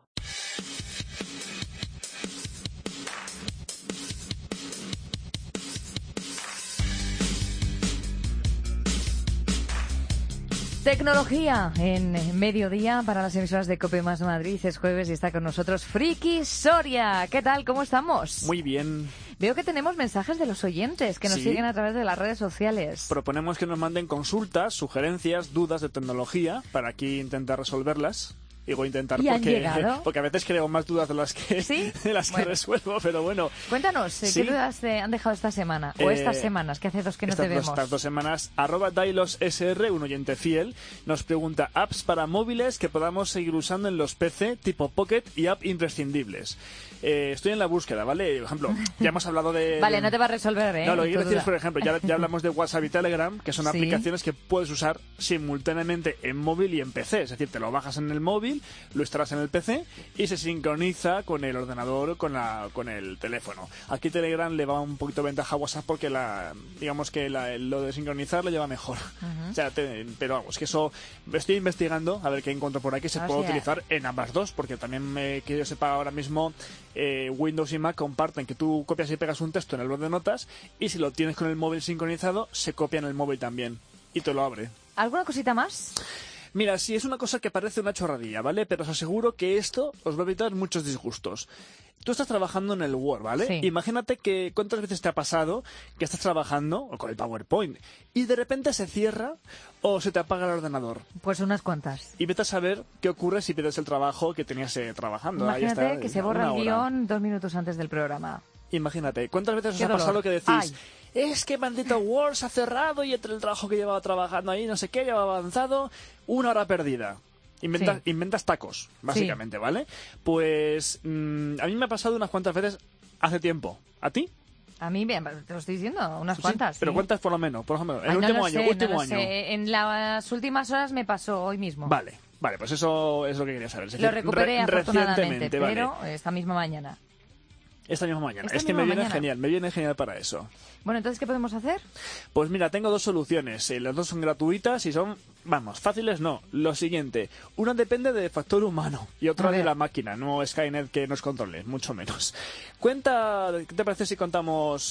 C: Tecnología en Mediodía para las emisoras de COPE más Madrid. Es jueves y está con nosotros Friki Soria. ¿Qué tal? ¿Cómo estamos?
X: Muy bien.
C: Veo que tenemos mensajes de los oyentes que nos siguen a través de las redes sociales.
X: Proponemos que nos manden consultas, sugerencias, dudas de tecnología para aquí intentar resolverlas. Digo intentar porque a veces creo más dudas de las que, resuelvo, pero bueno.
C: Cuéntanos, ¿qué dudas te han dejado esta semana? O estas semanas, que hace 2 que no te vemos.
X: Estas 2 semanas, @DailosSR, un oyente fiel, nos pregunta apps para móviles que podamos seguir usando en los PC, tipo Pocket y app imprescindibles. Estoy en la búsqueda, ¿vale? Por ejemplo, ya hemos hablado de...
C: Vale, no te va a resolver, ¿eh?
X: No, lo que quiero decir es, por ejemplo, ya hablamos de WhatsApp y Telegram, que son aplicaciones que puedes usar simultáneamente en móvil y en PC. Es decir, te lo bajas en el móvil, lo instalas en el PC y se sincroniza con el ordenador o con el teléfono. Aquí Telegram le va un poquito de ventaja a WhatsApp porque digamos que lo de sincronizar lo lleva mejor. O sea, pero vamos, que eso estoy investigando a ver qué encuentro por aquí que se puede utilizar en ambas dos, porque también que yo sepa ahora mismo Windows y Mac comparten que tú copias y pegas un texto en el blog de notas y si lo tienes con el móvil sincronizado se copia en el móvil también y te lo abre.
C: ¿Alguna cosita más?
X: Mira, sí, es una cosa que parece una chorradilla, ¿vale? Pero os aseguro que esto os va a evitar muchos disgustos. Tú estás trabajando en el Word, ¿vale?
C: Sí.
X: Imagínate que cuántas veces te ha pasado que estás trabajando con el PowerPoint y de repente se cierra o se te apaga el ordenador.
C: Pues unas cuantas.
X: Y vete a saber qué ocurre si pierdes el trabajo que tenías trabajando.
C: Imagínate
X: ahí está,
C: que se borra el guión 2 minutos antes del programa.
X: Imagínate, ¿cuántas veces os ha pasado que decís... Es que maldito Word se ha cerrado y entre el trabajo que llevaba trabajando ahí, no sé qué, llevaba avanzado, 1 hora perdida. Inventas tacos, básicamente, ¿vale? Pues a mí me ha pasado unas cuantas veces hace tiempo. ¿A ti?
C: A mí, te lo estoy diciendo, unas cuantas.
X: ¿Pero cuántas por lo menos? Por ejemplo, el último año.
C: En las últimas horas me pasó hoy mismo.
X: Vale, pues eso es lo que quería saber.
C: Lo recuperé afortunadamente, pero esta misma mañana.
X: Esta misma mañana. Me viene genial para eso.
C: Bueno, entonces, ¿qué podemos hacer?
X: Pues mira, tengo 2 soluciones. Las 2 son gratuitas y son, fáciles no. Lo siguiente, una depende del factor humano y otra de la máquina, no Skynet que nos controle, mucho menos. ¿Qué te parece si contamos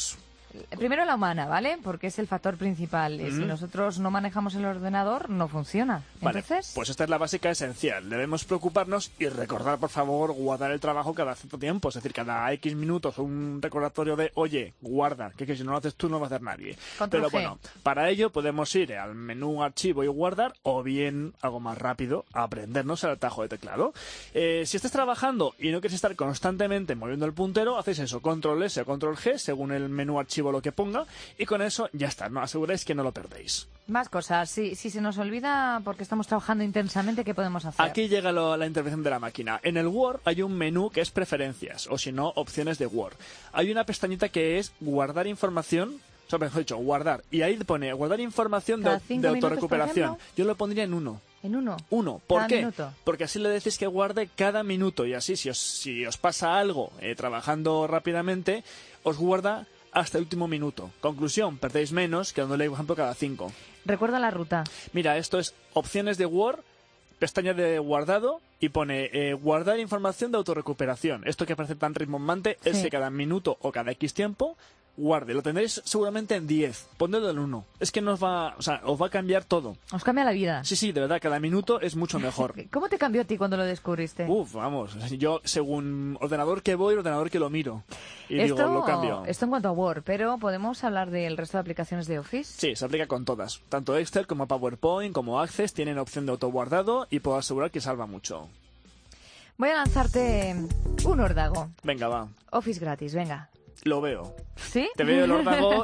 C: primero la humana, ¿vale? Porque es el factor principal. Si nosotros no manejamos el ordenador, no funciona.
X: Vale,
C: Entonces,
X: pues esta es la básica esencial. Debemos preocuparnos y recordar, por favor, guardar el trabajo cada cierto tiempo. Es decir, cada X minutos un recordatorio de, oye, guarda, que si no lo haces tú no va a hacer nadie. Pero bueno, para ello podemos ir al menú archivo y guardar, o bien, algo más rápido, aprendernos el atajo de teclado. Si estás trabajando y no quieres estar constantemente moviendo el puntero, hacéis eso, control S o control G, según el menú archivo lo que ponga, y con eso ya está, no aseguráis que no lo perdéis.
C: más cosas. Si se nos olvida porque estamos trabajando intensamente, ¿qué podemos hacer?
X: Aquí llega la intervención de la máquina. En el Word hay un menú que es preferencias, o si no, opciones de Word. Hay una pestañita que es guardar información, o sea, mejor dicho, guardar, y ahí pone guardar información de autorrecuperación. Yo lo pondría en 1.
C: ¿En 1?
X: 1. ¿Por qué?
C: Minuto.
X: Porque así le decís que guarde cada minuto, y así si os pasa algo trabajando rápidamente, os guarda hasta el último minuto. Conclusión, perdéis menos que dándole, por ejemplo, cada 5.
C: Recuerda la ruta.
X: Mira, esto es opciones de Word, pestaña de guardado, y pone guardar información de autorrecuperación. Esto que parece tan rimbombante es que cada minuto o cada X tiempo guarde. Lo tendréis seguramente en 10. Ponedlo en 1. Es que os va a cambiar todo.
C: Os cambia la vida.
X: Sí, de verdad, cada minuto es mucho mejor.
C: ¿Cómo te cambió a ti cuando lo descubriste?
X: Vamos, yo según ordenador que voy, ordenador que lo miro. Y digo, lo cambio.
C: Esto en cuanto a Word, pero ¿podemos hablar del resto de aplicaciones de Office?
X: Sí, se aplica con todas. Tanto Excel como PowerPoint, como Access tienen opción de autoguardado y puedo asegurar que salva mucho.
C: Voy a lanzarte un órdago.
X: Venga, va.
C: Office gratis, venga.
X: Lo veo.
C: ¿Sí?
X: Te veo el órdago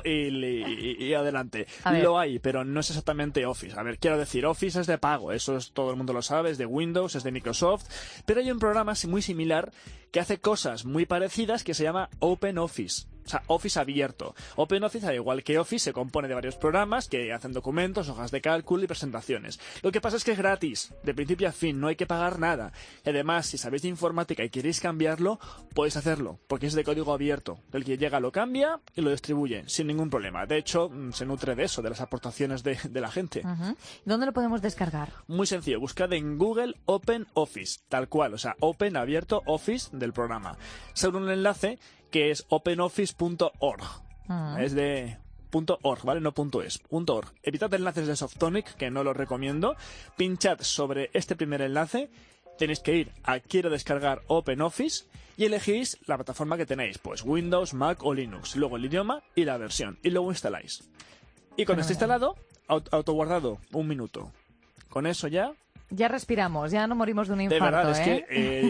X: y adelante. Lo hay, pero no es exactamente Office. A ver, quiero decir, Office es de pago, eso todo el mundo lo sabe, es de Windows, es de Microsoft, pero hay un programa muy similar que hace cosas muy parecidas que se llama OpenOffice. O sea, Office abierto. OpenOffice, al igual que Office, se compone de varios programas que hacen documentos, hojas de cálculo y presentaciones. Lo que pasa es que es gratis, de principio a fin, no hay que pagar nada. Y además, si sabéis de informática y queréis cambiarlo, podéis hacerlo, porque es de código abierto. El que llega lo cambia y lo distribuye, sin ningún problema. De hecho, se nutre de eso, de las aportaciones de la gente.
C: ¿Dónde lo podemos descargar?
X: Muy sencillo, buscad en Google OpenOffice, tal cual, o sea, Open abierto Office del programa. Sobre un enlace que es openoffice.org. Es de .org, ¿vale? No .es, .org. Evitad enlaces de Softonic, que no los recomiendo. Pinchad sobre este primer enlace. Tenéis que ir a Quiero descargar OpenOffice y elegís la plataforma que tenéis, pues Windows, Mac o Linux. Luego el idioma y la versión. Y luego instaláis. Y cuando esté instalado, autoguardado 1 minuto. Con eso ya...
C: Ya respiramos, ya no morimos de un infarto.
X: De verdad, es que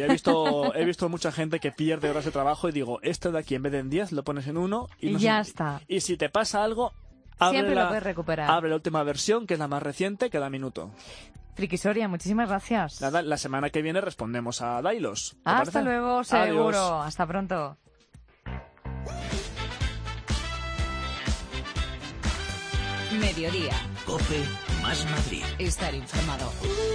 X: he visto mucha gente que pierde horas de trabajo y digo, esto de aquí en vez de en 10 lo pones en 1 y
C: ya está.
X: Y si te pasa algo,
C: siempre lo puedes recuperar.
X: Abre la última versión, que es la más reciente, cada minuto.
C: Frikisoria, muchísimas gracias.
X: Nada, la semana que viene respondemos a Dailos.
C: Hasta luego, seguro.
X: Adiós.
C: Hasta pronto.
A: Mediodía.
B: COPE más Madrid.
A: Estar informado.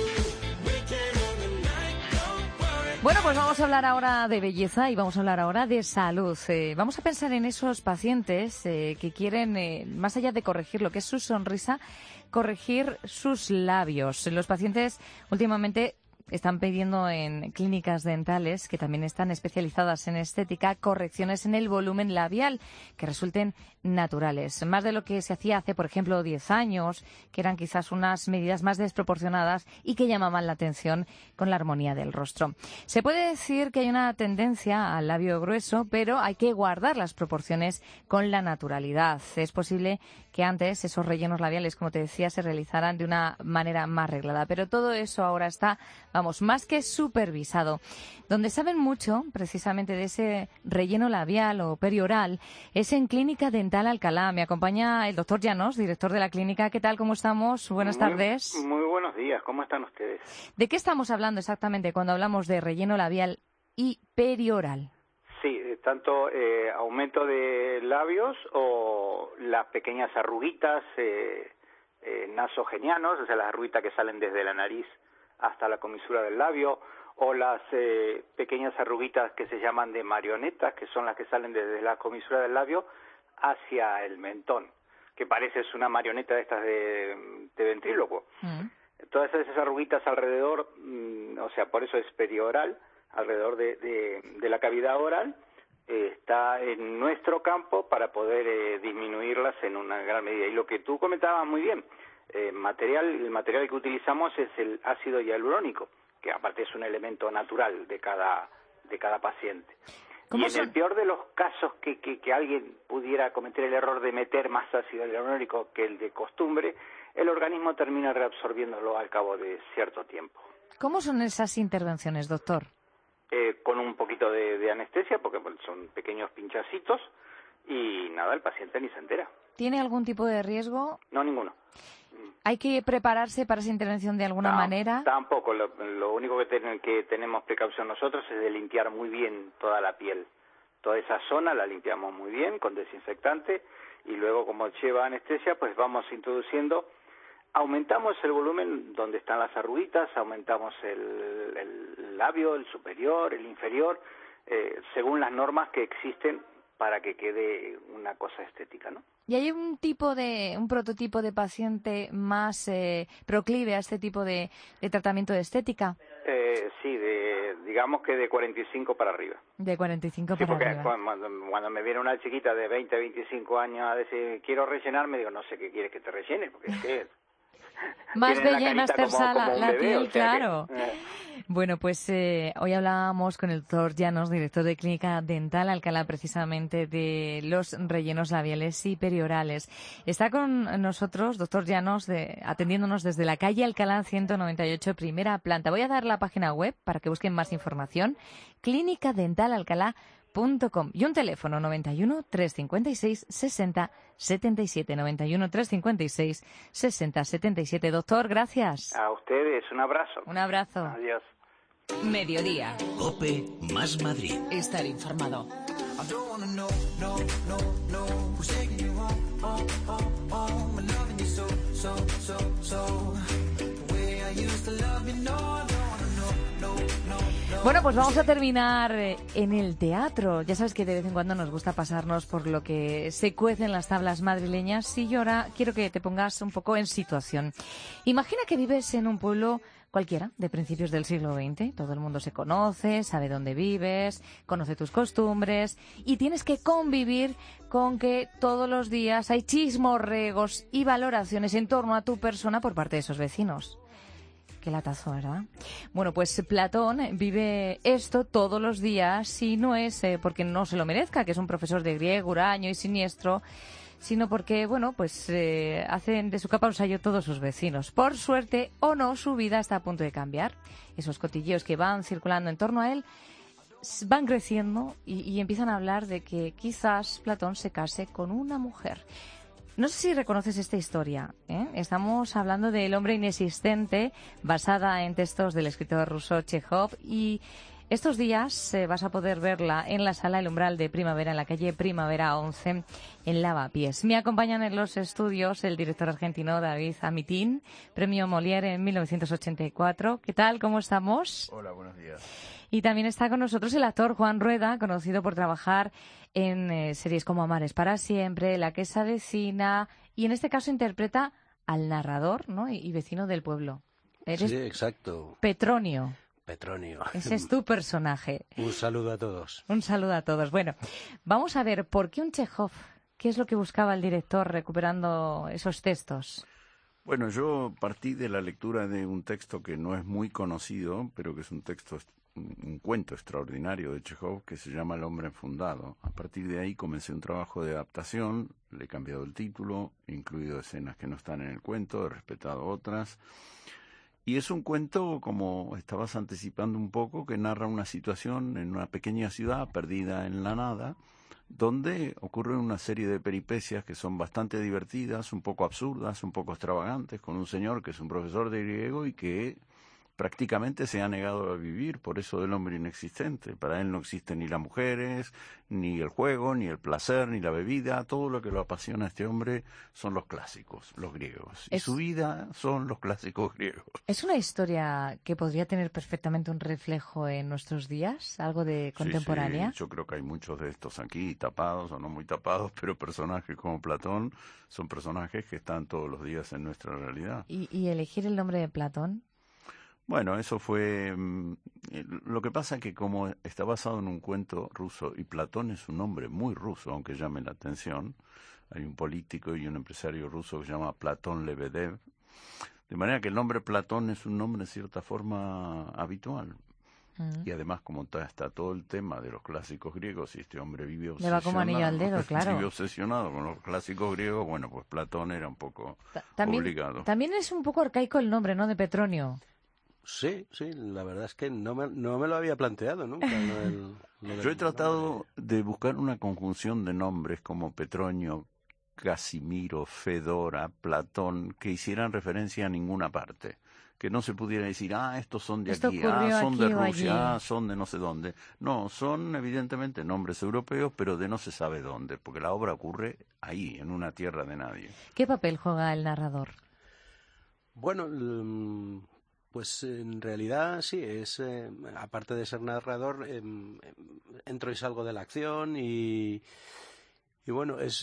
C: Bueno, pues vamos a hablar ahora de belleza y vamos a hablar ahora de salud. Vamos a pensar en esos pacientes que quieren, más allá de corregir lo que es su sonrisa, corregir sus labios. Los pacientes últimamente están pidiendo en clínicas dentales, que también están especializadas en estética, correcciones en el volumen labial que resulten naturales. Más de lo que se hacía hace, por ejemplo, 10 años, que eran quizás unas medidas más desproporcionadas y que llamaban la atención con la armonía del rostro. Se puede decir que hay una tendencia al labio grueso, pero hay que guardar las proporciones con la naturalidad. Es posible que antes esos rellenos labiales, como te decía, se realizaran de una manera más reglada, pero todo eso ahora está, más que supervisado. Donde saben mucho, precisamente, de ese relleno labial o perioral, es en Clínica Dental Alcalá. Me acompaña el doctor Llanos, director de la clínica. ¿Qué tal? ¿Cómo estamos? Buenas tardes.
E: Muy buenos días. ¿Cómo están ustedes?
C: ¿De qué estamos hablando exactamente cuando hablamos de relleno labial y perioral?
E: Sí, tanto aumento de labios o las pequeñas arruguitas nasogenianos, o sea, las arruguitas que salen desde la nariz hasta la comisura del labio, o las pequeñas arruguitas que se llaman de marionetas, que son las que salen desde la comisura del labio hacia el mentón, que parece una marioneta de estas de ventrílocuo. Todas esas arruguitas alrededor, o sea, por eso es perioral, alrededor de la cavidad oral, está en nuestro campo para poder disminuirlas en una gran medida. Y lo que tú comentabas muy bien, el material que utilizamos es el ácido hialurónico, que aparte es un elemento natural de cada paciente. Y en el peor de los casos que alguien pudiera cometer el error de meter más ácido hialurónico que el de costumbre, el organismo termina reabsorbiéndolo al cabo de cierto tiempo.
C: ¿Cómo son esas intervenciones, doctor?
E: Con un poquito de anestesia, porque son pequeños pinchacitos, y nada, el paciente ni se entera.
C: ¿Tiene algún tipo de riesgo?
E: No, ninguno.
C: ¿Hay que prepararse para esa intervención de alguna manera?
E: Tampoco. Lo único que tenemos precaución nosotros es de limpiar muy bien toda la piel. Toda esa zona la limpiamos muy bien con desinfectante y luego, como lleva anestesia, pues vamos introduciendo. Aumentamos el volumen donde están las arruguitas, aumentamos el labio, el superior, el inferior, según las normas que existen para que quede una cosa estética, ¿no?
C: ¿Y hay un prototipo de paciente más proclive a este tipo de tratamiento de estética?
E: Sí, digamos que de 45 para arriba.
C: De 45
E: sí,
C: para
E: porque
C: arriba.
E: Cuando me viene una chiquita de 20, 25 años a decir, quiero rellenarme, digo, no sé qué quieres que te rellene, porque es que...
C: Más bella y más tersa la
E: bebé,
C: piel,
E: o sea
C: claro. Bueno, pues hoy hablábamos con el doctor Llanos, director de Clínica Dental Alcalá, precisamente de los rellenos labiales y periorales. Está con nosotros, doctor Llanos, atendiéndonos desde la calle Alcalá 198, primera planta. Voy a dar la página web para que busquen más información, clínicadentalalcalá.com, y un teléfono 91 356 60 77, 91 356 60 77. Doctor, gracias.
E: A ustedes, un abrazo.
C: Un abrazo.
E: Adiós.
A: Mediodía.
B: COPE más Madrid.
A: Estar informado.
C: Bueno, pues vamos a terminar en el teatro. Ya sabes que de vez en cuando nos gusta pasarnos por lo que se cuece en las tablas madrileñas, y yo ahora quiero que te pongas un poco en situación. Imagina que vives en un pueblo cualquiera de principios del siglo XX. Todo el mundo se conoce, sabe dónde vives, conoce tus costumbres, y tienes que convivir con que todos los días hay chismorregos y valoraciones en torno a tu persona por parte de esos vecinos. Qué latazo, ¿verdad? Bueno, pues Platón vive esto todos los días, y no es porque no se lo merezca, que es un profesor de griego, huraño y siniestro, sino porque, bueno, pues hacen de su capa un sayo todos sus vecinos. Por suerte o no, su vida está a punto de cambiar. Esos cotilleos que van circulando en torno a él van creciendo y empiezan a hablar de que quizás Platón se case con una mujer. No sé si reconoces esta historia, ¿eh? Estamos hablando de El hombre inexistente, basada en textos del escritor ruso Chekhov, y estos días vas a poder verla en la sala El Umbral de Primavera, en la calle Primavera 11, en Lavapiés. Me acompañan en los estudios el director argentino David Amitín, premio Molière en 1984. ¿Qué tal? ¿Cómo estamos?
D: Hola, buenos días.
C: Y también está con nosotros el actor Juan Rueda, conocido por trabajar en series como Amares para siempre, La que se avecina, y en este caso interpreta al narrador, ¿no? y vecino del pueblo. Eres
F: Sí, exacto.
C: Petronio.
F: Petronio.
C: Ese es tu personaje.
F: Un saludo a todos.
C: Un saludo a todos. Bueno, vamos a ver, ¿por qué un Chekhov? ¿Qué es lo que buscaba el director recuperando esos textos?
D: Bueno, yo partí de la lectura de un texto que no es muy conocido, pero que es un cuento extraordinario de Chekhov que se llama El hombre enfundado. A partir de ahí comencé un trabajo de adaptación, le he cambiado el título, he incluido escenas que no están en el cuento, he respetado otras. Y es un cuento, como estabas anticipando un poco, que narra una situación en una pequeña ciudad perdida en la nada, donde ocurren una serie de peripecias que son bastante divertidas, un poco absurdas, un poco extravagantes, con un señor que es un profesor de griego y que prácticamente se ha negado a vivir, por eso del hombre inexistente. Para él no existen ni las mujeres, ni el juego, ni el placer, ni la bebida. Todo lo que lo apasiona a este hombre son los clásicos, los griegos. Y su vida son los clásicos griegos.
C: ¿Es una historia que podría tener perfectamente un reflejo en nuestros días? ¿Algo de contemporánea?
D: Sí, yo creo que hay muchos de estos aquí, tapados o no muy tapados, pero personajes como Platón son personajes que están todos los días en nuestra realidad.
C: ¿Y elegir el nombre de Platón?
D: Bueno, eso fue... lo que pasa es que como está basado en un cuento ruso, y Platón es un nombre muy ruso, aunque llame la atención, hay un político y un empresario ruso que se llama Platón Lebedev, de manera que el nombre Platón es un nombre en cierta forma habitual. Y además, como está todo el tema de los clásicos griegos, y este hombre vive obsesionado,
C: le va como anillo al dedo, claro.
D: Vive obsesionado con los clásicos griegos, bueno, pues Platón era un poco obligado.
C: También es un poco arcaico el nombre, ¿no?, de Petronio.
F: Sí, la verdad es que no me lo había planteado nunca.
D: Yo he tratado de buscar una conjunción de nombres como Petronio, Casimiro, Fedora, Platón, que hicieran referencia a ninguna parte. Que no se pudiera decir, estos son de aquí, son de Rusia, son de no sé dónde. No, son evidentemente nombres europeos, pero de no se sabe dónde, porque la obra ocurre ahí, en una tierra de nadie.
C: ¿Qué papel juega el narrador?
F: Bueno, pues en realidad sí, es aparte de ser narrador, entro y salgo de la acción y bueno, es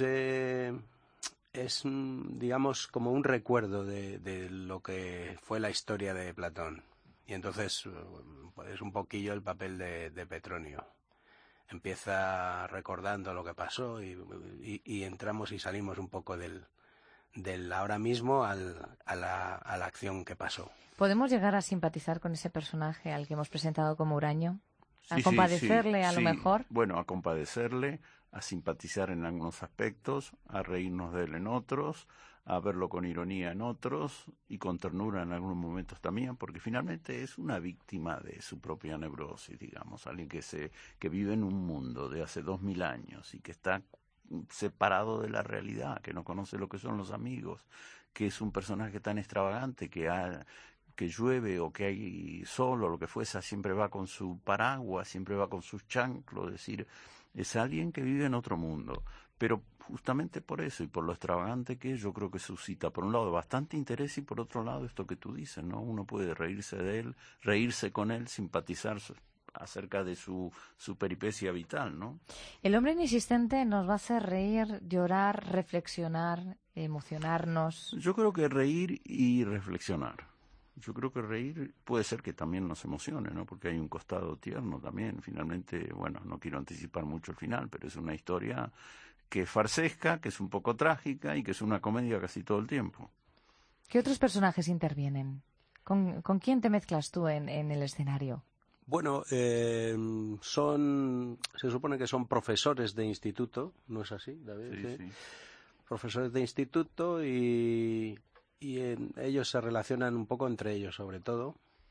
F: digamos como un recuerdo de lo que fue la historia de Platón, y entonces es un poquillo el papel de Petronio. Empieza recordando lo que pasó y entramos y salimos un poco del ahora mismo a la acción que pasó.
C: ¿Podemos llegar a simpatizar con ese personaje al que hemos presentado como huraño? ¿A compadecerle a lo mejor?
D: Bueno, a compadecerle, a simpatizar en algunos aspectos, a reírnos de él en otros, a verlo con ironía en otros y con ternura en algunos momentos también, porque finalmente es una víctima de su propia neurosis, digamos, alguien que vive en un mundo de hace 2000 años y que está separado de la realidad, que no conoce lo que son los amigos, que es un personaje tan extravagante que llueve o que hay sol o lo que fuese, siempre va con su paraguas, siempre va con sus chanclos, es decir, es alguien que vive en otro mundo. Pero justamente por eso y por lo extravagante que es, yo creo que suscita, por un lado, bastante interés y por otro lado, esto que tú dices, ¿no? Uno puede reírse de él, reírse con él, simpatizar acerca de su peripecia vital, ¿no?
C: El hombre inexistente nos va a hacer reír, llorar, reflexionar, emocionarnos.
D: Yo creo que reír y reflexionar. Yo creo que reír puede ser que también nos emocione, ¿no? Porque hay un costado tierno también. Finalmente, bueno, no quiero anticipar mucho el final, pero es una historia que es farsesca, que es un poco trágica y que es una comedia casi todo el tiempo.
C: ¿Qué otros personajes intervienen? ¿Con quién te mezclas tú en el escenario?
F: Bueno, se supone que son profesores de instituto, ¿no es así, David?
D: Sí.
F: Profesores de instituto y ellos se relacionan un poco entre ellos, sobre todo.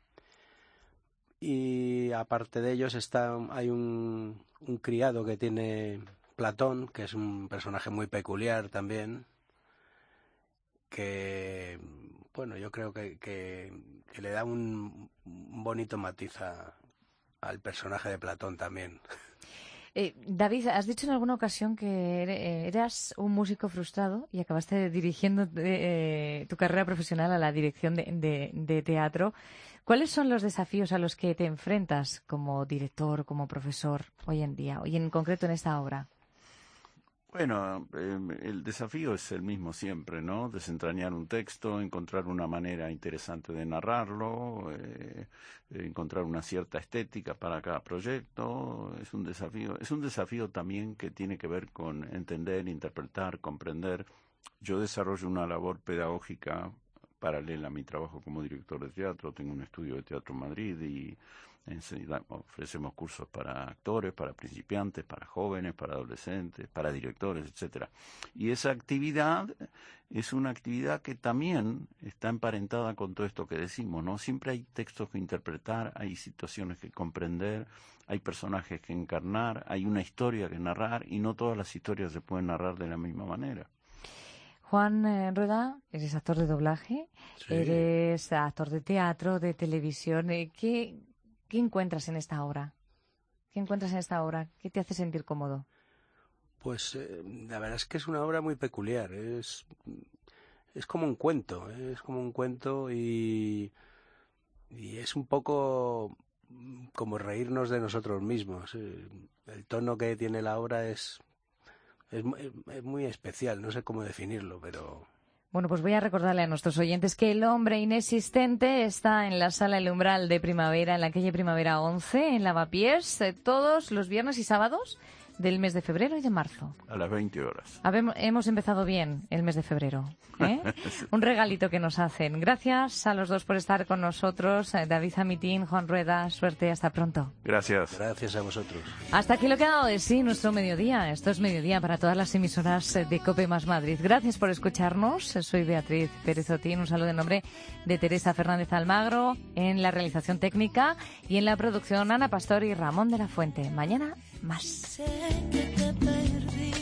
F: Y aparte de ellos hay un criado que tiene Platón, que es un personaje muy peculiar también, que, bueno, yo creo que le da un bonito matiz al personaje de Platón también.
C: David, has dicho en alguna ocasión que eras un músico frustrado y acabaste dirigiendo tu carrera profesional a la dirección de teatro. ¿Cuáles son los desafíos a los que te enfrentas como director, como profesor hoy en día, y en concreto en esta obra?
D: Bueno, el desafío es el mismo siempre, ¿no? Desentrañar un texto, encontrar una manera interesante de narrarlo, encontrar una cierta estética para cada proyecto. Es un desafío también que tiene que ver con entender, interpretar, comprender. Yo desarrollo una labor pedagógica paralela a mi trabajo como director de teatro. Tengo un estudio de teatro en Madrid y ofrecemos cursos para actores, para principiantes, para jóvenes, para adolescentes, para directores, etcétera. Y esa actividad es una actividad que también está emparentada con todo esto que decimos, ¿no? Siempre hay textos que interpretar, hay situaciones que comprender, hay personajes que encarnar, hay una historia que narrar y no todas las historias se pueden narrar de la misma manera.
C: Juan Rueda, eres actor de doblaje, sí. Eres actor de teatro, de televisión. ¿Qué encuentras en esta obra? ¿Qué te hace sentir cómodo?
F: Pues la verdad es que es una obra muy peculiar. Es como un cuento. Es como un cuento y es un poco como reírnos de nosotros mismos. El tono que tiene la obra es muy especial. No sé cómo definirlo, pero...
C: Bueno, pues voy a recordarle a nuestros oyentes que El hombre inexistente está en la Sala El Umbral de Primavera, en la calle Primavera 11, en Lavapiés, todos los viernes y sábados del mes de febrero y de marzo.
D: A las 20 horas.
C: Hemos empezado bien el mes de febrero, ¿eh?
D: Sí.
C: Un regalito que nos hacen. Gracias a los dos por estar con nosotros. David Zamitín, Juan Rueda, suerte, hasta pronto.
D: Gracias.
F: Gracias a vosotros.
C: Hasta aquí lo que ha dado de sí nuestro mediodía. Esto es Mediodía para todas las emisoras de COPE más Madrid. Gracias por escucharnos. Soy Beatriz Pérez Otín. Un saludo en nombre de Teresa Fernández Almagro, en la realización técnica y en la producción Ana Pastor y Ramón de la Fuente. Mañana más.
S: Sé que te perdí.